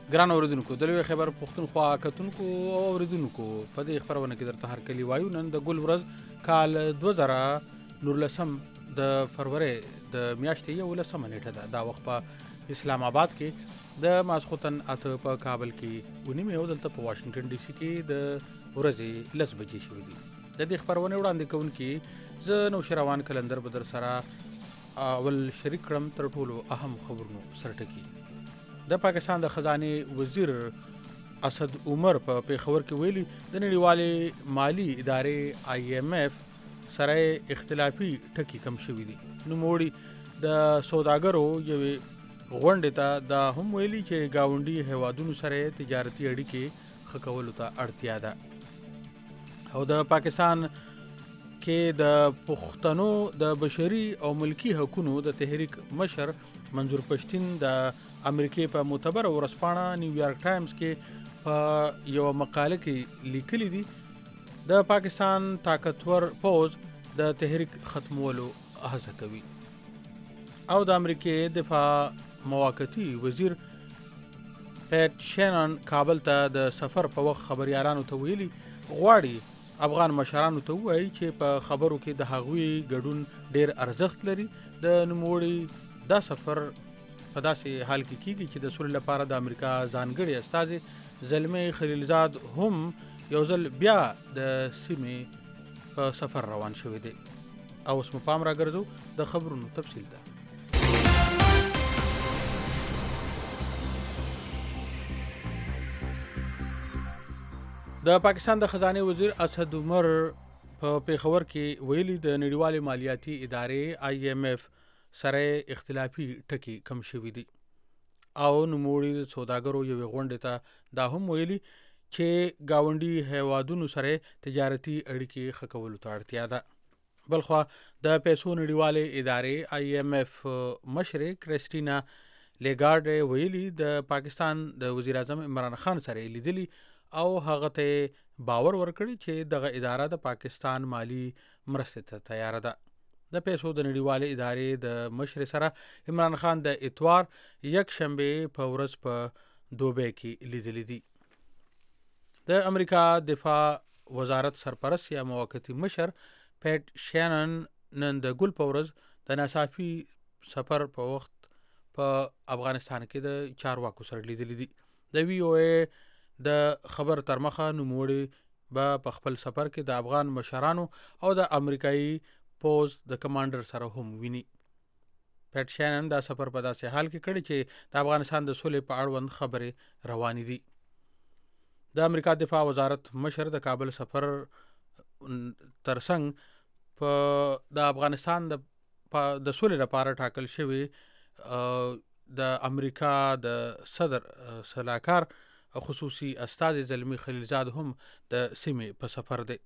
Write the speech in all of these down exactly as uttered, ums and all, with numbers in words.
ګران اوریدونکو د لوی خبر پښتونخوا کتونکو او اوریدونکو په دې خبرونه کې درته هر کلی وایو. نن د ګل ورځ کال دوه زره نولسم د فروری د میاشتې یولسمه نیټه ده. دا وخت په اسلام آباد کې د ماسخوتن اته په کابل کې ونیمه او دلته په واشنگټن ډي سي کې د ورځې لس بجې شوې دي. د دې خبرونه وړاندې کوونکي زه نو شروان کلندر بدر سره اول شریک کړم تر ټولو اهم خبرونو سرټکی. د پاکستان د خزانه وزیر اسد عمر په پیښور کې ویلي د نړیوالې مالی ادارې آی ایم ایف سره اختلافي ټکی کم شوی دي. نو موړي د سوداګرو یوې غونډې ته دا هم ویلي چې گاونډي هیوادونو سره تجارتي اړیکې ښه کولو ته اړتیا ده. او د پاکستان کې د پښتنو د بشري او ملکی حقوقو د تحریک مشر منظور پښتین د امریکای په معتبر ورځپاڼه نیویارک ټایمز کې په یو مقاله کې لیکلي دي د پاکستان طاقتور پوز د تحریک ختمولو هڅه کوي. او د امریکای دفاع موقتی وزیر پیټ شینن کابل ته د سفر په وخت خبريالانو ته ویلي غواړي افغان مشرانو ته وایي چې په خبرو کې د هغوی ګډون ډیر ارزښت لري. د نوموړي دا سفر په داسې حال کې کیږي چې د صلح لپاره د امریکا ځانګړي استازي زلمی خلیلزاد هم یو ځل بیا د سیمې په سفر روان شوی دی. او اوس مو پام راګرځو د خبرونو تفصیل ته. د پاکستان د خزانه وزیر اسد عمر په پیښور کې ویلي د نړیوالې مالیاتي ادارې آی ایم ایف سره اختلافي ټکی کم شوی دي. او نوموړي د سوداګرو یوې غونډې ته دا هم ویلي چې گاونډي هیوادونو سره تجارتي اړیکې ښه کولو ته اړتیا ده. بلخوا د پیسو نړیوالې ادارې آی ایم ایف مشر کریسټینا لیګارډ ویلي د پاکستان د وزیر اعظم عمران خان سره لیدلی او هغه ته باور ورکړي چې دغه اداره د پاکستان مالی مرستې ته تیار ده. د پیسو د نړیوالې ادارې د مشر سره عمران خان د اتوار یک شنبه په ورځ په دوبۍ کې لیدلی دي. د امریکا دفاع وزارت سرپرست یا موقتی مشر پیټ شینن نن د ګل په ورځ د ناڅاپي سفر په وخت په افغانستان کې د چارواکو سره لیدلی دي. د وی او ای د خبر تر مخه نوموړي به په خپل سفر کې د افغان مشرانو او د امریکایي پوز د کمانډر سره هم ویني. پیټ شینن دا سفر په داسې حال کې کړی چې د افغانستان د صلح په اړوند خبرې روانې دي. د امریکا دفاع وزارت مشر د کابل سفر ترڅنګ په د افغانستان د د صلح لپاره ټاکل شوی د امریکا د صدر صلاحکار خصوصي استازي زلمی خلیلزاد هم د سیمې په سفر دی.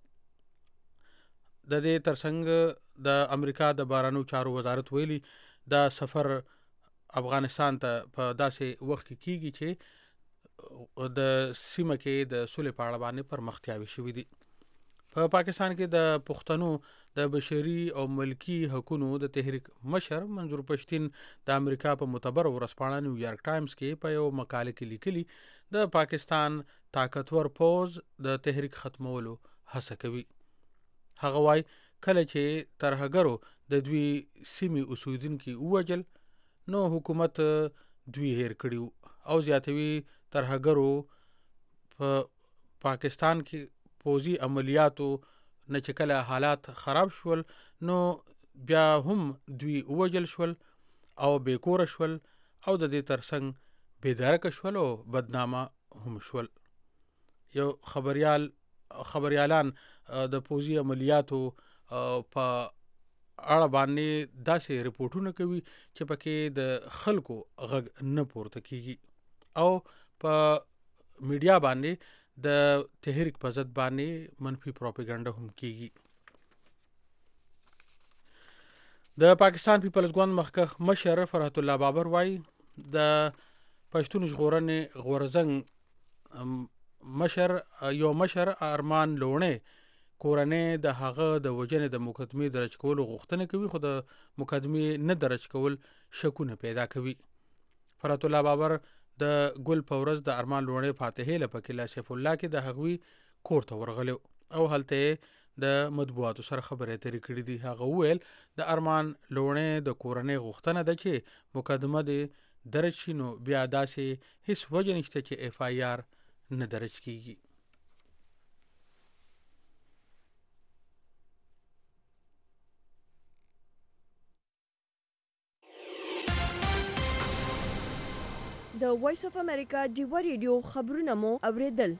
د دې ترڅنګ د امریکا د بهرنیو چارو وزارت ویلي دا سفر افغانستان ته په داسې وخت کې کیږي چې د سیمه کې د صلح په اړه باندې پرمختیاوي شوې دي. په پا پاکستان کې د پښتنو د بشري او ملکی حقوقو د تحریک مشر منظور پښتین د امریکا په معتبر ورځپاڼه نیویارک ټایمز کې په یو مقاله کې لیکلي د پاکستان طاقتور پوز د تحریک ختمولو هڅه کوي. هغه وايي کله چې ترهګرو د دوی سیمې اوسیدونکي ووجل نو حکومت دوی هیر کړي او زیاتوي ترهګرو په پاکستان کې پوزي عملیاتو نه چې کله حالات خراب شول نو بیا هم دوی ووجل شول او بیکور شول او د دې ترڅنګ بېدرکه شول او بدنامه هم شول. یو خبريال خبريالان د پوزي عملیاتو په اړه باندې داسې رپورټونه کوي چې پکې د خلکو غږ نه پورته کیږي او په میډیا باندې د تحریک په ضد باندې منفي پروپاګاندا هم کیږي. د پاکستان پیپلز ګوند مخکښ مشر فرحت الله بابر وايي د پښتون ژغورنې غورزنګ مشر یو مشر ارمان لوڼې کورنۍ د هغه د وجنې د مقدمې درج کولو غوښتنه کوي خو د مقدمې نه درج کول شکونه پیدا کوي. فرحت الله بابر د ګل په ورځ د ارمان لوڼې فاتحې لپاره له سیف الله کې د هغوی کور ته ورغلو او هلته د مطبوعاتو سره خبرې اترې کړې دي. هغه وویل د ارمان لوڼې د کورنۍ غوښتنه ده چې مقدمه د درج شي، نو بیا داسې هیڅ وجه نشته چې اف آی آر نه درج کیږي. د وایس اف امریکا ډیوا ریډیو خبرونه مو اوریدل.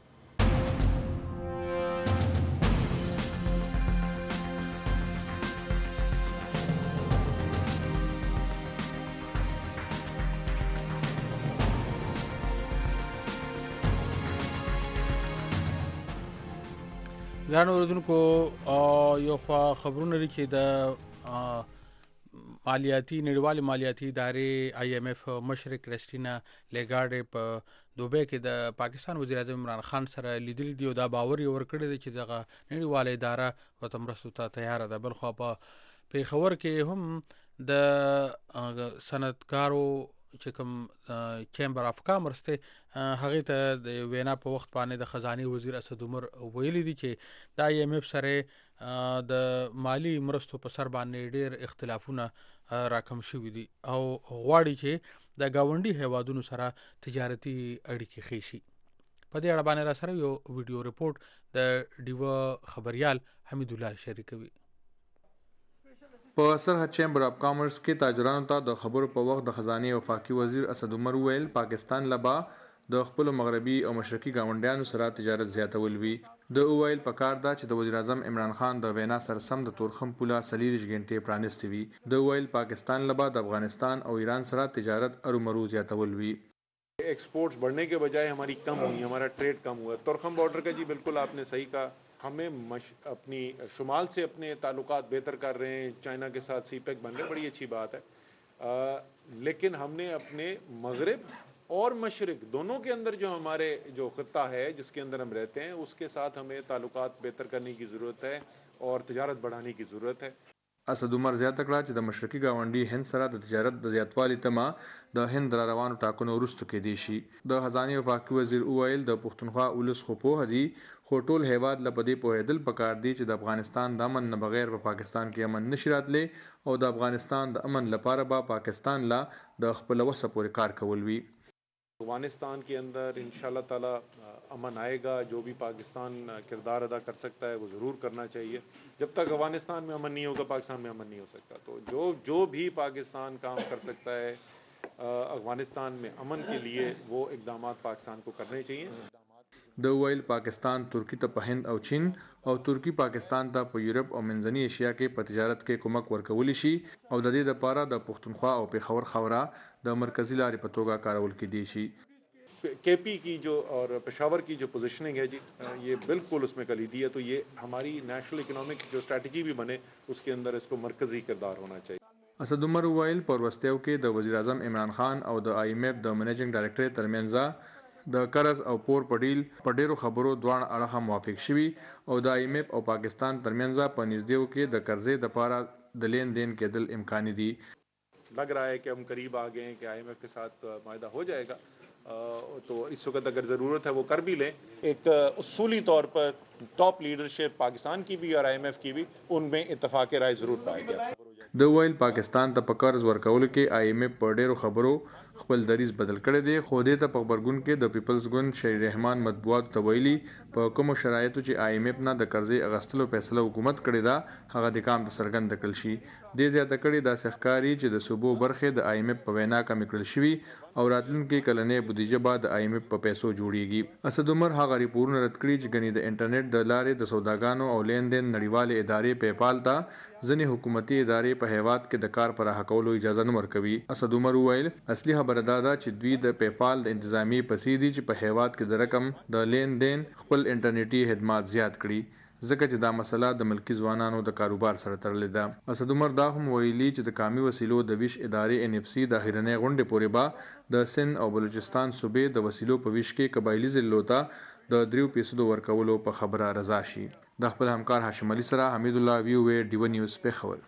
ګران اوریدونکو یو خوا خبرونه لري چې د مالیاتي نړیوالې مالیاتي ادارې آی ایم ایف مشر کریسټینا لیګارډ په دوبۍ کې د پاکستان وزیر اعظم عمران خان سره لیدلي دي او دا باور یې ورکړی دی چې دغه نړیواله اداره ورته مرستو ته تیاره ده. بل خوا په پېښور کې هم د صنعتکارو چې کوم چیمبر اف کامرس ته هغې ته د وینا په وخت باندې د خزانه وزیر اسد عمر ویلي دي چې د آی ایم ایف سره د مالی مرستو په سر باندې ډېر اختلافونه راکم شوي دي او غواړي چې د گاونډي هیوادونو سره تجارتي اړیکې ښې شي. په دې اړه باندې را سره یو ویډیو رپورټ د ډیوا خبريال حمید الله شریکوي. په سرحد چیمبر اف کامرس کې تاجرانو ته د خبرو په وخت د خزانه وفاقي وزیر اسد عمر ویل پاکستان لبا د خپل مغربي او مشرقي گاونډیانو سره تجارت زیاتول وی. د اوایل په کار دا چې د وزیر اعظم عمران خان د وینا سره سم د تورخم پوله سلیریش غنټې پرانستې وی. د اوایل پاکستان لبا د افغانستان او ایران سره تجارت ارومرو زیاتول وی. एक्सपोर्ट्स बढ़ने के बजाय हमारी कम हुई, हमारा ट्रेड कम हुआ. तुर्खम बॉर्डर का जी बिल्कुल आपने सही कहा, हमें मश, अपनी शुमाल से अपने ताल्लुकात बेहतर कर रहे हैं, चाइना के साथ सी पैक बन रहे, बड़ी अच्छी बात है. आ, लेकिन हमने अपने मगरब और मशरक दोनों के अंदर जो हमारे जो खत्ता है जिसके अंदर हम रहते हैं उसके साथ हमें ताल्लुकात बेहतर करने की ज़रूरत है और तजारत बढ़ाने की ज़रूरत है. اسد عمر زیاته کړه چې د مشرقي گاونډي هند سره د تجارت د زیاتوالي تمه د هند را روانو ټاکنو وروسته کې دی شي. د خزانه وفاقي وزیر اوایل د پښتونخوا ولس خو په هدي خو ټول هیواد لپاره په هدل پکار دی چې د افغانستان د امن نه بغیر په پاکستان کې امن نشي راتلې او د افغانستان د امن لپاره به پاکستان لا د خپل وسه پورې کار کول وی. अफगानिस्तान के अंदर इंशाल्लाह ताला अमन आएगा. जो भी पाकिस्तान किरदार अदा कर सकता है वो ज़रूर करना चाहिए. जब तक अफगानिस्तान में अमन नहीं होगा पाकिस्तान में अमन नहीं हो सकता. तो जो जो भी पाकिस्तान काम कर सकता है अफगानिस्तान में अमन के लिए वो इक़दाम पाकिस्तान को करने चाहिए. د ویل پاکستان ترکی ته په هند او چین او ترکی پاکستان ته په یورپ او منځنۍ ایشیا کې په تجارت کې کومک ورکولی شي او د دې لپاره د پښتونخوا او پېښور خوره د مرکزی لارې په توګه کارول کېدی شي. के पी की जो और पेशावर की जो पोजीशनिंग है जी ये बिल्कुल उसमें कलीदी है. तो ये हमारी नेशनल इकोनॉमिक जो स्ट्रेटजी भी बने उसके अंदर इसको मरकजी किरदार होना चाहिए. اسد عمر ویل پر وستیو کې د وزیر اعظم عمران خان او د آی ایم ایف د منیجینګ ډایریکټر ترمنځ د قرض او پور پډیل په ډیرو خبرو دوه اړخه موافق شوي او د آی ایم ایف او پاکستان ترمنځ په نږدېو کې د قرضې د پاره د لین دین کېدل امکاني دي. लग रहा है कि हम करीब आ गए हैं कि आई एम एफ के साथ मायदा हो जाएगा. तो इस वक्त अगर ज़रूरत है वो कर भी लें. एक उसूली तौर पर टॉप लीडरशिप पाकिस्तान की भी और आई एम एफ की भी उनमें इत्तफाक राय ज़रूर पाएगा. د ویل پاکستان ته په قرض ورکولو کې آی ایم ایف په ډیرو خبرو خپل دریز بدل کړی دی. خو دې ته په خبرګون کې د پیپلز ګوند شهید رحمان مطبوعات ته ویلي په کوم شرایطو چې آی ایم ایف نه د قرضې اغستلو فیصله حکومت کړی دا هغه د کام د سرګند کړل شي. دې زیاته کړي دا سخکاری چې د صوبو برخه د آی ایم ایف په وینا کم کړل شوی او راتلونکي کلنې بودیجه بعد آی ایم ایف په پیسو جوړیږي. اسد عمر هغه ریپورټونه رد کړي چې غني د انټرنیټ د لارې د سوداګانو او لین دین نړیوالې ادارې پیپال ته ځنې حکومتي ادارې په هیواد کې د کار پر حقولو اجازه نه ورکوي. اسد عمر ویل اصلي خبره دا ده چې دوی د پیپال د انتظامی پسې دي چې په هیواد کې د رقم د لین دین خپل انټرنیټي خدمات زیات کړي ځکه چې دا مسله د ملکی ځوانانو د کاروبار سره تړلې ده. اسد عمر دا هم ویلي چې د کامي وسیلو د ویش ادارې ان اف سی د اخیرنۍ غونډې پورې به د سند او بلوچستان صوبې د وسیلو په ویش کې قبایلی ضلعو ته د دریو فیصدو ورکولو په خبره رضا شي. د خپل همکار هاشم علي سره حمید الله وی او ای ډیو نیوز پېښور.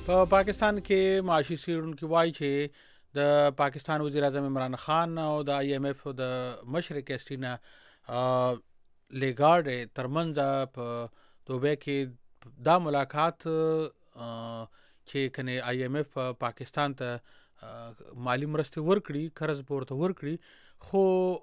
په پاکستان کې معاشي څېړونکي وایي چې د پاکستان وزیر اعظم عمران خان او د آی ایم ایف د مشر کریسټینا لیګارډ ترمنځ په دوبۍ کې دا ملاقات چې کنه آی ایم ایف پاکستان ته مالی مرستې ورکړي، قرض پورته ورکړي، خو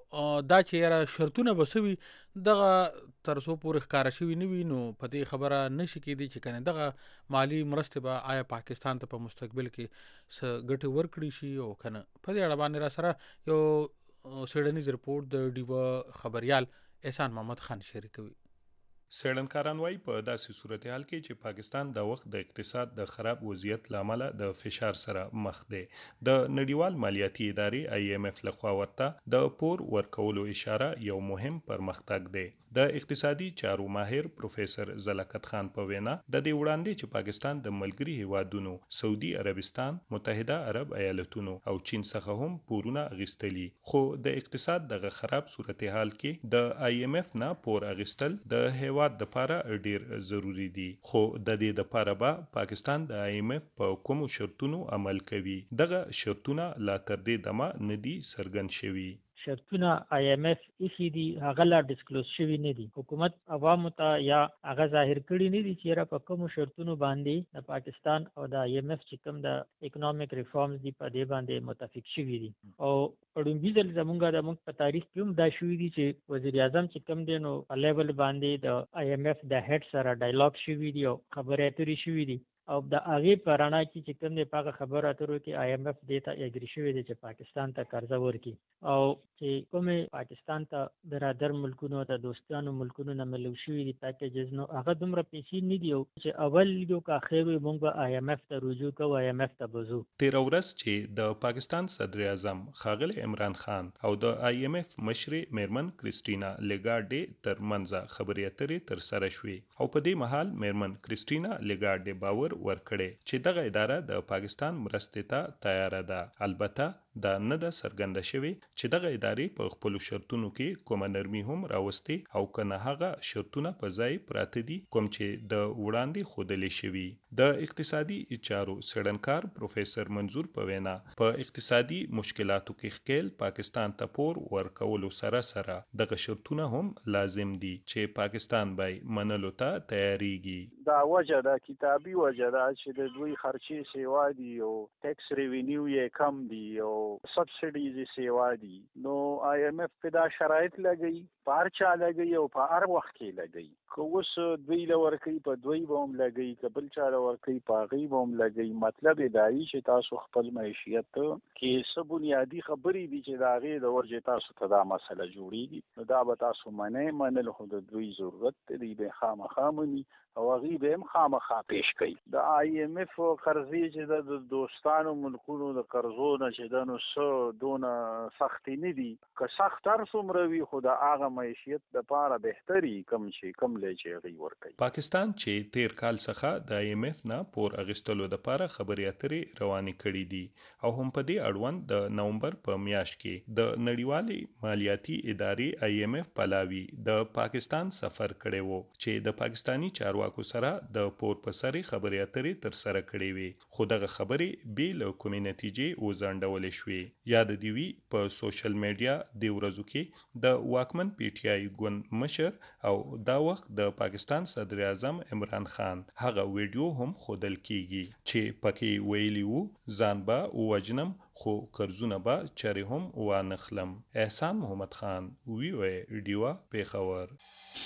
دا چې یاره شرطونه بسوي دغه تر څو پورې ښکاره شوي نه وي، نو په دې خبره نشي کېدی چې کنه دغه مالی مرستې به آیا پاکستان ته په مستقبل کې څه ګټې ورکړي شي او کنه. په دې اړه باندې را سره یو څېړنیز رپورټ د ډیوه خبریال احسان محمد خان شریکوي. څېړنکاران وایي په داسې صورتحال کې چې پاکستان د وخت د اقتصاد د خراب وضعیت له امله د فشار سره مخ دی، د نړیوال مالیاتي ادارې آی ایم ایف لخوا ورته د پور ورکولو اشاره یو مهم پرمختګ دی. د اقتصادي چارو ماهر پروفیسر زلکت خان په وینا د دې وړاندې چې پاکستان د ملګري هیوادونو سعودي عربستان، متحده عرب ایالتونو او چین څخه هم پورونه اخیستلي، خو د اقتصاد دغه خراب صورتحال کې د آی ایم ایف نه پور اخیستل د هیواد لپاره ډیر ضروری دي. خو د دې لپاره به پاکستان د آی ایم ایف په کومو شرطونو عمل کوي، دغه شرطونه لا تر دې دمه ندي څرګند شوي. شرطونه آی ایم ایف ایسی دي هغه لا ډیسکلوز شوي نه دي. حکومت عوامو ته یا هغه ظاهر کړي نه دي چې را په کوم شرطونو باندې د پاکستان او د آی ایم ایف چې کوم د اکونومیک ریفارمز دي په دې باندې متفق شوي دي. او پړومبي ځل زمونږ د موږ په تاریخ کې هم دا شوي دي چې وزیر اعظم چې کوم دی نو په لیول باندې د آی ایم ایف د هډ سره ډایلاګ شوي دي او خبرې اترې شوي دي، او د هغې په رڼا کې چې کوم دی په هغه خبرو اترو کې آی ایم ایف دې ته اګري شوی دی چې پاکستان ته قرضه ورکړي، او چې کومې پاکستان ته برادر ملکونو ته دوستانو ملکونو نه ملو شوي دي پیکیجز، نو هغه دومره پیسې نه دي چې اول لیدو که اخر وي موږ به آی ایم ایف ته رجوع کوو، آی ایم ایف ته به ځو. تېره ورځ چې د پاکستان صدر اعظم ښاغلی عمران خان او د آی ایم ایف مشرې میرمن کریسټینا لیګارډ تر منځه خبرې اترې ترسره شوې، او په دې مهال میرمن کریسټینا لیګارډ باور ورکړي چې دغه اداره د پاکستان مرستې ته تیاره ده. البته دا نه ده څرګنده شوې چې دغه ادارې په خپلو شرطونو کې کومه نرمي هم راوستې او که نه هغه شرطونه په ځای پراته دي کوم چې د وړاندې ښودلې شوي. د اقتصادي چارو څېړنکار پروفیسر منظور په وینا په اقتصادي مشکلاتو کې ښکیل پاکستان ته پور ورکولو سره سره دغه شرطونه هم لازم دي چې پاکستان به منلو ته تیاریږي. دا وجه ده کتابي وجه ده چې د دوی خرچې سیوا دي او ټیکس ریوینیو یې کم دي او سبسیډیز سیوا دي، نو آی ایم ایف په دا شرایط لګوي، په هر چا لګوي او په هر وخت کې لګوي. که اوس دوی له ورکوي په دوی به هم لګوي، که بل چا له ورکوي په هغوی به هم لګوي. مطلب یې دا وي چې تاسو خپل معیشیت کې څه بنیادي خبرې دي چې د هغې د ورجې تاسو ته دا مسله جوړېږي، نو دا به تاسو منئ. منل خو د دوی ضرورت دی، دوی به خامخا مني او هغوی به هم خامخا پیش کوي. د آی ایم ایف قرضې چې ده د دوستانو ملکونو د قرضو نه چې ده نو څه دونه سختې نه دي، که سخت هر څومره وي خو د هغه معیشیت دپاره بهتر وي کوم چې کوم دی چې هغوی ورکوي. پاکستان چې تیر کال څخه د آی ایم ایف نه پور اخیستلو دپاره خبرې اترې روانې کړي دي، او هم په دې اړوند د نومبر په میاشت کې د نړیوالې مالیاتي ادارې آی ایم ایف پلاوي د پاکستان سفر کړی و چې د پاکستانی چارواکو سره د پور په سرې خبرې اترې ترسره کړې وې، خو دغه خبرې بې له کومې نتیجې وځنډولې شوې. یاد دې وي په سوشل میډیا دې ورځو کې د واکمن پی ټی آی ګوند مشر او دا وخت د پاکستان صدر اعظم عمران خان هغه ویډیو هم ښودل کیږي چې پکې ویلي وو ځان به ووجنم خو قرضونه به چرې هم وانخلم. احسان محمد خان، وی او ای ډیوه، پیښور.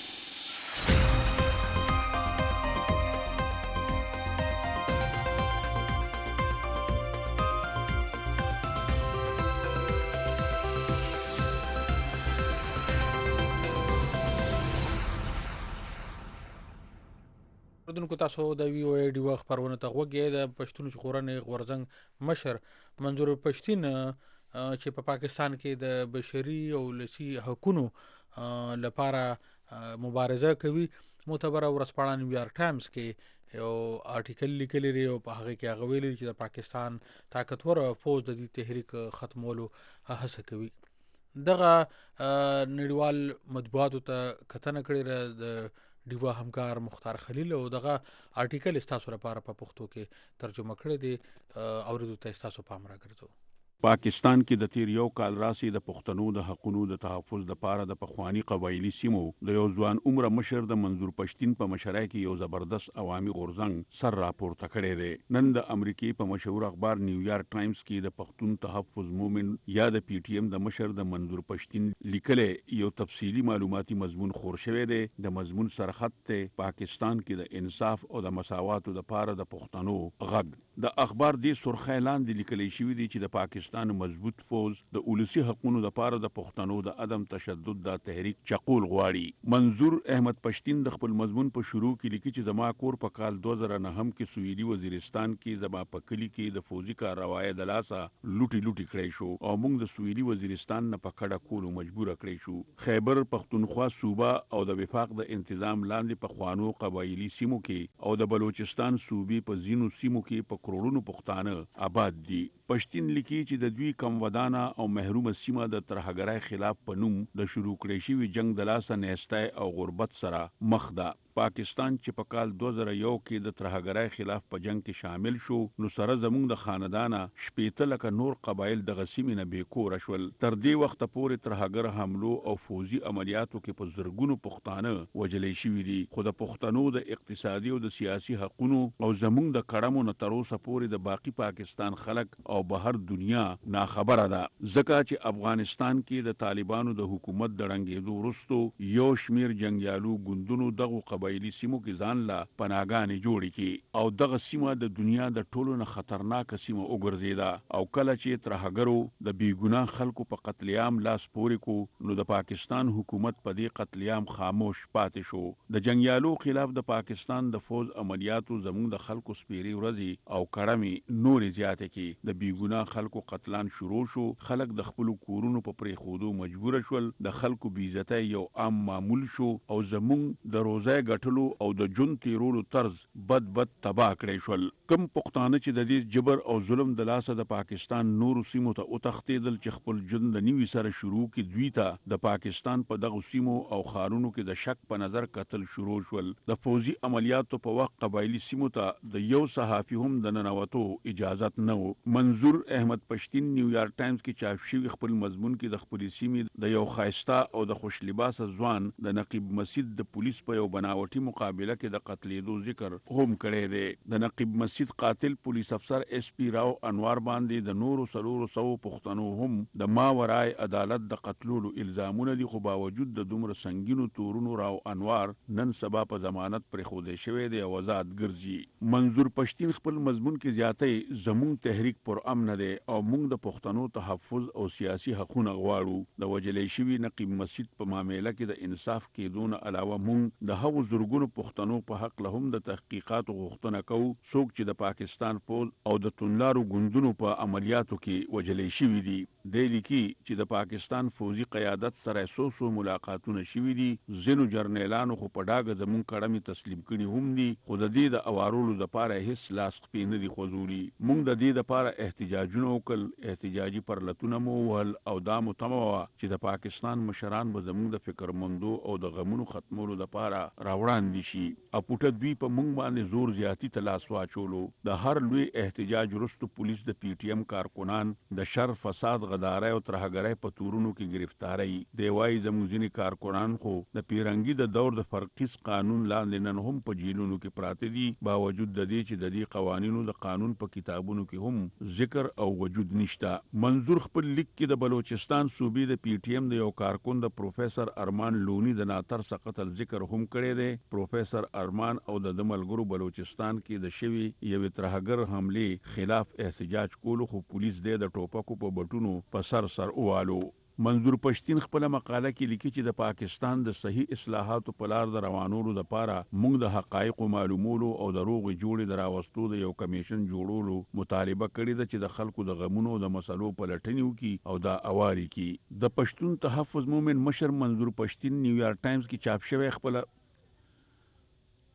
دونکو تاسو د وی او ای ډیوه خبرونه ته غوږی. د پښتون ژغورنې غورځنګ مشر منظور پښتین چې په پاکستان کې د بشري او ولسي حقوقو لپاره مبارزه کوي، معتبره ورځپاڼه نیویارک ټایمز کې یو آرټیکل لیکلی دی او په هغه کې هغه ویلي چې د پاکستان طاقتور فوج د دې تحریک ختمولو هڅه کوي. دغه نړیوال مطبوعاتو ته کتنه کړې ده د ډیوا همکار مختار خلیل او دغه آرټیکل استاسو لپاره په پښتو کې ترجمه کړی دی اوریدو ته استاسو پام راګرځو. پاکستان کې د تیر یو کال راسي د پښتنو د حقوقو د تحفظ لپاره د پخوانی قبایلی سیمو د یو ځوان عمره مشر د منظور پښتين په مشرۍ کې یو زبردست عوامي غورځنګ سر راپورته کړی دی. نن د امریکای په مشهور اخبار نیویارک ټایمز کې د پښتون تحفظ موومېنټ یا د پی ټی ایم د مشر د منظور پښتين لیکلې یو تفصیلی معلوماتي مضمون خور شوی دی. د مضمون سرخط ته پاکستان کې د انصاف او د مساواتو لپاره د پښتنو غږ. د اخبار دی سرخه اعلان دی لیکلې شوی دی چې د پاکستان مضبوط فوز د اولسي حقوقو لپاره د پښتنو د عدم تشدد د تحریک چقول غواړي. منظور احمد پښتين د خپل مضمون په شروع کې لیکي چې زما کور په کال دوه زره نه هم کې سویلي وزیرستان کې زما په کلی کې د فوزي کارروایي د لاسه لوټي لوټي کړی شو او موږ د سویلي وزیرستان نه په کډه کولو مجبور کړی شو. خیبر پختونخوا صوبه او د وفاق د تنظیم لاندې په خوانو قبایلی سیمو کې او د بلوچستان صوبې په زینو سیمو کې په کروڑونو پښتانه آباد دي. پښتين لیکي چې د دوی کم ودانه او محرومه سیمه د ترهګرۍ خلاف په نوم د شروع کړی شوی جنگ د لاسه نیستای او غربت سره مخ ده. پاکستان چې په کال دوه زره یو کې د ترهګرۍ خلاف په جنگ کې شامل شو نو سره زموږ د خاندانه شپېته لکه نور قبایل د غسیمې نه بیکور شول. تر دې وخت پورې ترهګر حملو او فوزي عملیاتو کې په زرګونو پښتانه وجلې شوي دي. خو د پښتنو د اقتصادي او د سیاسي حقونو او زموږ د کړمو نه تر اوسه پورې د باقی پاکستان خلک او بهر دنیا ناخبره ده. ځکه چې افغانستان کې د طالبانو د حکومت د ړنګېدو وروسته یو شمیر جنگیالو ګوندونو دغه قبایلی سیمو کې ځان لا پناهګانې جوړې کی او دغه سیمه د دنیا د ټولو نه خطرناک سیمه وګرځیده او کله چې ترهګرو د بیګناه خلکو په قتل عام لاس پورې کو نو د پاکستان حکومت په دې قتل عام خاموش پاتې شو. د جنگیالو خلاف د پاکستان د فوز عملیاتو زموږ د خلکو سپیری ورځي او کړمې نورې زیاتې کی د بیګناه خلکو قتلان شروع شو. خلک د خپل کورونو په پرې خودو مجبور شول. د خلکو بیزته یو عام معمول شو او زموږ د روزه غټلو او د جون تیرولو طرز بد بد تباہ کړی شول. کم پښتانه چې د دې جبر او ظلم د لاسه د پاکستان نور سیمو ته وتښتېدل چې خپل جون د نیوي سره شروع کی دوی ته د پاکستان په دغه سیمو او خارونو کې د شک په نظر قتل شروع شول. د فوزي عملیاتو په وخت قبایلی سیمو ته د یو صحافي هم د ننوتو اجازت نه و. منظور احمد پښتين نیویارک ټایمز کې چاپ شوی خپل مضمون کې د خپل سیمې د یو خایسته او د خوش لباسه ځوان د نقیب مسجد د پولیس په یو بناوټي مقابله کې د قتلېدو ذکر هم کړی دی. د نقیب مسجد قاتل پولیس افسر اس پی راو انوار باندې د نورو سلورو سو پښتنو هم د ماورای عدالت د قتلولو الزامونه دي. خو باوجود د دومره سنگینو تورونو راو انوار نن سبا په ضمانت پر خوده شوی دی او آزاد ګرځي. منظور پښتين خپل مضمون کې زیاتې زموږ تحریک پر امن دی او موږ د پښتنو تحفظ او سیاسي حقوقو غواړو. د وجلې شوی نقیب مسجد په معاملې کې د انصاف کېدون علاوه موږ د هغو زرګونو پښتنو په حق له هم د تحقیقات غوښتنه کوو څوک چې د پاکستان پوز او د تونلارو ګوندونو په عملیاتو کې وجلې شوي دي. دی لیکي چې د پاکستان فوزي قیادت سره سو سو ملاقاتونه شوي دي. ځینو جرنیلانو خو په ډاګه زموږ کړمې تسلیم کړي هم دي خو د دې د اوارولو دپاره هیڅ لاس خپې نه دي خوځولي. موږ د دې دپاره احتجاجونه وکړل، احتجاجي پرلتونه مو ووهل او دا مو تمه وه چې د پاکستان مشران به زموږ د فکرمندو او د غمونو ختمولو دپاره راوړاندې شي. اپوټه دوی په موږ باندې زور زیاتی ته لاس واچولو. د هر لوی احتجاج وروسته پولیس د پی ټی ایم کارکنان د شر فساد غدارۍ او ترهګرۍ په تورونو کې گرفتارۍ. دی وایي زموږ ځینې کارکنان خو د پیرنګي د دور د فرقیز قانون لاندې نن هم په جیلونو کې پراته دي باوجود د دې چې د دې قوانینو د قانون په کتابونو کې هم ذکر او وجود نشته. منظور خپل لیک کې د بلوچستان صوبې د پی ټی ایم د یو کارکن د پروفیسر ارمان لونی د ناترسه قتل ذکر هم کړی دی. پروفیسر ارمان او د ملګرو بلوچستان کې د شوی یو ترهګر حمله خلاف احتجاج کولو خو پولیس د ټوپکو په بټونو په سر سر اوالو. منظور پښتين خپل مقاله کې لیکي چې د پاکستان د صحیح اصلاحاتو په لار د روانولو لپاره موږ د حقایقو معلومولو او د روغ جوړې د راوستو د یو کمیشن جوړولو مطالبه کړې ده چې د خلکو د غمونو د مسلو په لټنې وکړي او دا اواري کړي. د پښتون تحفظ موومېنټ مشر منظور پښتين نیویارک ټایمز کې چاپ شوی خپل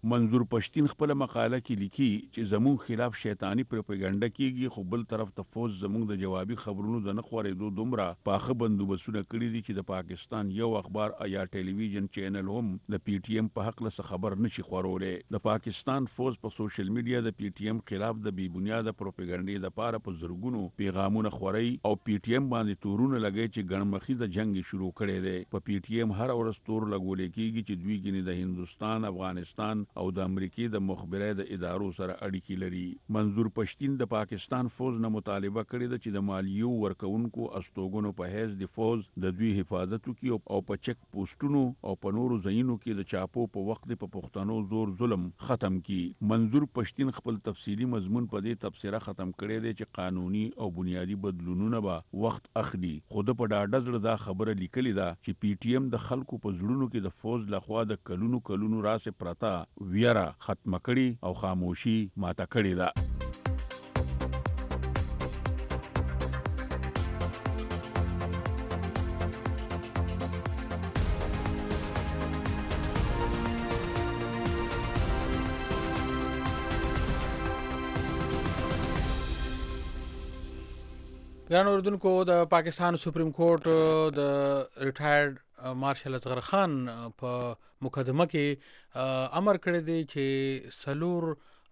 منظور پښتين خپل مقاله کې لیکي چې زموږ خلاف شیطانی پروپاګاندا کیږي، خو بل طرف ته فوز زموږ د جوابي خبرونو د نه خورېدو دومره پاخه بندوبستونه کړي دي چې د پاکستان یو اخبار یا ټلویزیون چینل هم د پی ټی ایم په حق له خبر نشي خورولې. د پاکستان فوز په سوشل میډیا د پی ټی ایم خلاف د بی بنیاده پروپاګاندا لپاره په زرګونو پیغامونه خوري او پی ټی ایم باندې تورونه لګي چې ګڼمخي د جنگ شروع کړي دي. په پی ټی ایم هر ورځ تور لګول کېږي چې دوی ګنې د هندستان، افغانستان او د امریکای د مخبري د ادارو سره اړیکې لري. منظور پښتين د پاکستان فوز نه مطالبه کړې ده چې د مالیو ورکونکو استوګنو په حیث د فوز د دوی حفاظت وکړي او په چک پوسټونو او په نورو ځایونو کې د چاپو په وخت په پښتنو زور ظلم ختم کړي. منظور پښتين خپل تفصیلی مضمون په دې تفسیره ختم کړی دی چې قانوني او بنیادی بدلونونه به وخت اخلي. خود په ډاډه زړه دا خبره لیکلې ده چې پی ټی ایم د خلکو په زړونو کې د فوز لخوا د کلونو کلونو راسه پرتا ویرا ختم کړي او خاموشي ماته کړي ده. ګران اوردونکو، د پاکستان سپریم کورټ د ریټایرډ مارشل اصغر خان په مقدمه کې امر کړی دی چې سلور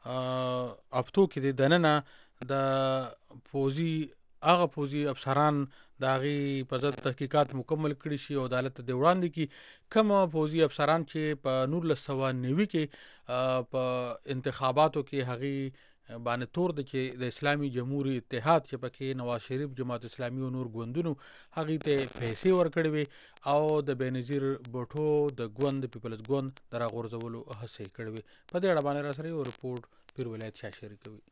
افتو کې د دننه د پوزي هغه پوزي افسران د هغې په ضد تحقیقات مکمل کړي شي او عدالت ته وړاندې کړي. کوم پوزي افسران چې په نولس سوه نوي کې په انتخاباتو کې هغې باندې تور د چې د اسلامي جمهوریت اتحاد چې پکې نواز شریف، جماعت اسلامي او نور ګوندونو هغې ته پیسې ورکړې وې او د بېنظیر بوټو د ګوند پیپلز ګوند د راغورځولو هڅې کړې وې. په دې اړه باندې را سره یو رپورټ پیر ولایت شاه شریکوي.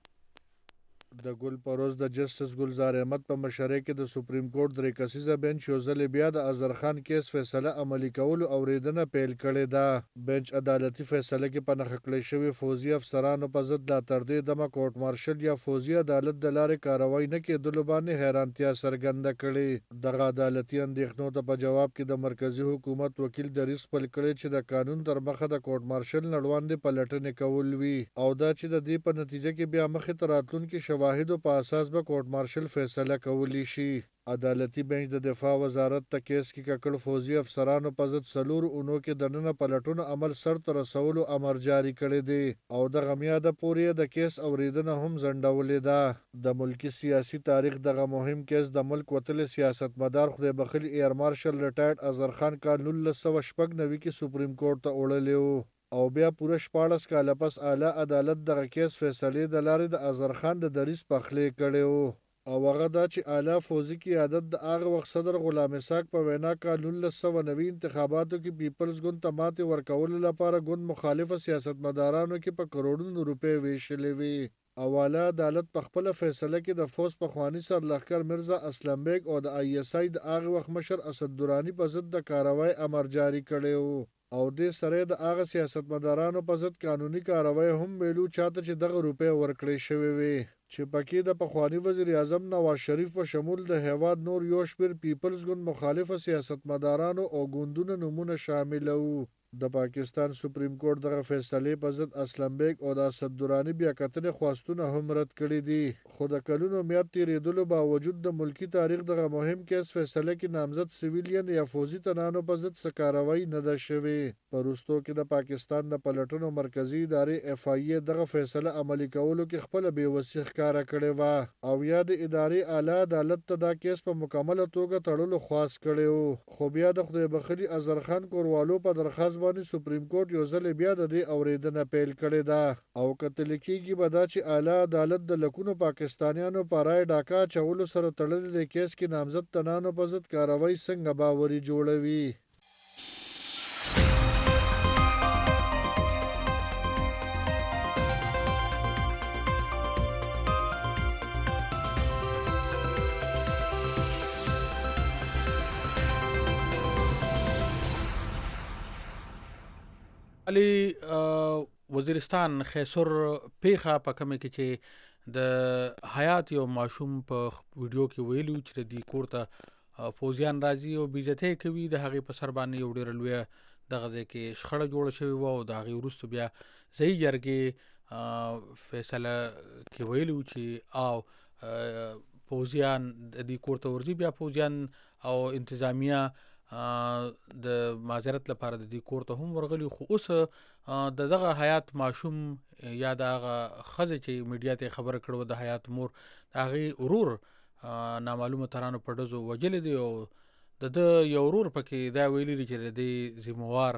د ګل پروز د جسټس ګلزار احمد په مشرۍ کې د سپریم کورټ درې کسیزه بنچ یو ځل بیا د اظهر خان کیس فیصله عملي کولو اوریدنه پیل کړې ده. بنچ عدالتي فیصله کې په نښه کړی شوي فوزي افسرانو په ضد لا تر دې دمه کورټ مارشل یا فوزي عدالت د لارې کاروای نه کېدلو باندې حیرانتیا څرګنده کړې. دغه عدالتي اندېښنو ته په جواب کې د مرکزي حکومت وکیل دریځ خپل کړی چې د قانون تر مخه د کورټ مارشل نه وړاندې پلټنې کول وي او دا چې د دې په نتیجه کې بیا مخې ته راتلونکي شواهدو په اساس به کورټ مارشل فیصله کولی شي. عدالتي بنچ د دفاع وزارت ته کیس کې ککړ فوزي افسرانو په ضد څلور اونو کې دننه پلټونو عمل سرته رسولو امر جاری کړی دی او دغه میاده پورې د کیس اوریدنه هم ځنډولې ده. د ملکی سیاسي تاریخ دغه مهم کیس د ملک وتلې سیاستمدار خدای بخیل ایر مارشل ریټایرډ اظهر خان کال نولس سوه شپږ نوي کې سپریم کورټ ته وړلی و او بیا پوره شپاړس کاله پس اعلی عدالت دغه کیس فیصلې د لارې د اظهر خان د دریځ پخلی کړی و او هغه دا چې اعلی فوزي قیادت د هغه وخت صدر غلام اسحاق په وینا کال نولس سوه نوي انتخاباتو کې پیپلز ګوند ته ماتې ورکولو لپاره ګوند مخالفه سیاستمدارانو کې په کروڑونو روپۍ ویشلې وې او اعلی عدالت په خپله فیصله کې د فوز پخواني سرلښکر مرزا اسلم بیگ او د آی اس آی د هغه وخت مشر اسد درانی په ضد د کاروای امر جاری کړی و او دې سره د هغه سیاستمدارانو په ضد قانوني کاروای هم ویلو چاته چې دغه روپۍ ورکړې شوې وې چې پکې د پخواني وزیر اعظم نواز شریف په شمول د هیواد نور یو شمېر پیپلز ګوند مخالفه سیاستمدارانو او ګوندونو نومونه شامل وو. د پاکستان سپریم کورټ دغه فیصلې په ضد اسلم بیگ او د اسد درانی بیا کتنې خواستونه هم رد کړي دي خو د کلونو میاد تیریدلو باوجود د ملکی تاریخ دغه مهم کیس فیصله کې نامزد سیویلین یا فوزي تنانو په ضد څه کاروایی نه ده شوې. په وروستو کې د پاکستان د پلټنو مرکزي ادارې اف آی ای دغه فیصله عملي کولو کې خپله بېوسي ښکاره کړې وه او یا د ادارې اعلی عدالت ته دا کیس په مکمله توګه تړلو خواست کړی و خو بیا د خدای بخلي اظهر خان کوروالو په درخواست باندې سپریم کورټ یو ځل بیا د دې اوریدنه پیل کړې ده او کتل کېږي به دا چې اعلی عدالت د لکونو پاکستانیانو په رای ډاکا اچولو سره تړلې د کیس کې نامزد تنانو په ضد کاروای څنګه باوري جوړوي. علي وزیرستان خیسر پیخه په کومه کې چې د حیات یو ماشوم په ویډیو کې ویلو چې د کور ته فوزیان راځي او بیزته کوي د هغه په سر باندې یو ډیر لوی دغه ځای کې شخړه جوړه شوې وه او د هغې وروسته بیا ځایي جرګې فیصله کې ویلي وو چې او پوځیان د دې کور ته ورځي، بیا پوځیان او انتظامیه د معذرت لپاره د دې کور ته هم ورغلي. خو اوس د دغه حیات ماشوم یا د هغه ښځې چې میډیا ته خبره کړې وه د حیات مور، د هغې ورور نامعلومه ترانو په ډزو وجلی دی او د ده یو ورور پکې دا ویلي دي چې د دې ذموار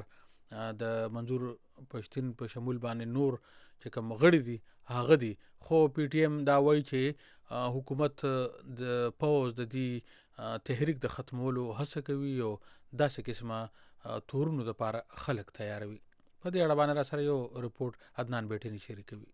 د منظور پښتین په شمول باندې نور چې کوم غړي دي هغه دي. خو پی ټی ایم دا وایي چې حکومت د پوځ د دې تحریک د ختمولو هڅه کوي او داسې قسمه تورونو دپاره خلک تیاروي. په دې اړه باندې را سره یو رپورټ عدنان بیټینی شریکوي.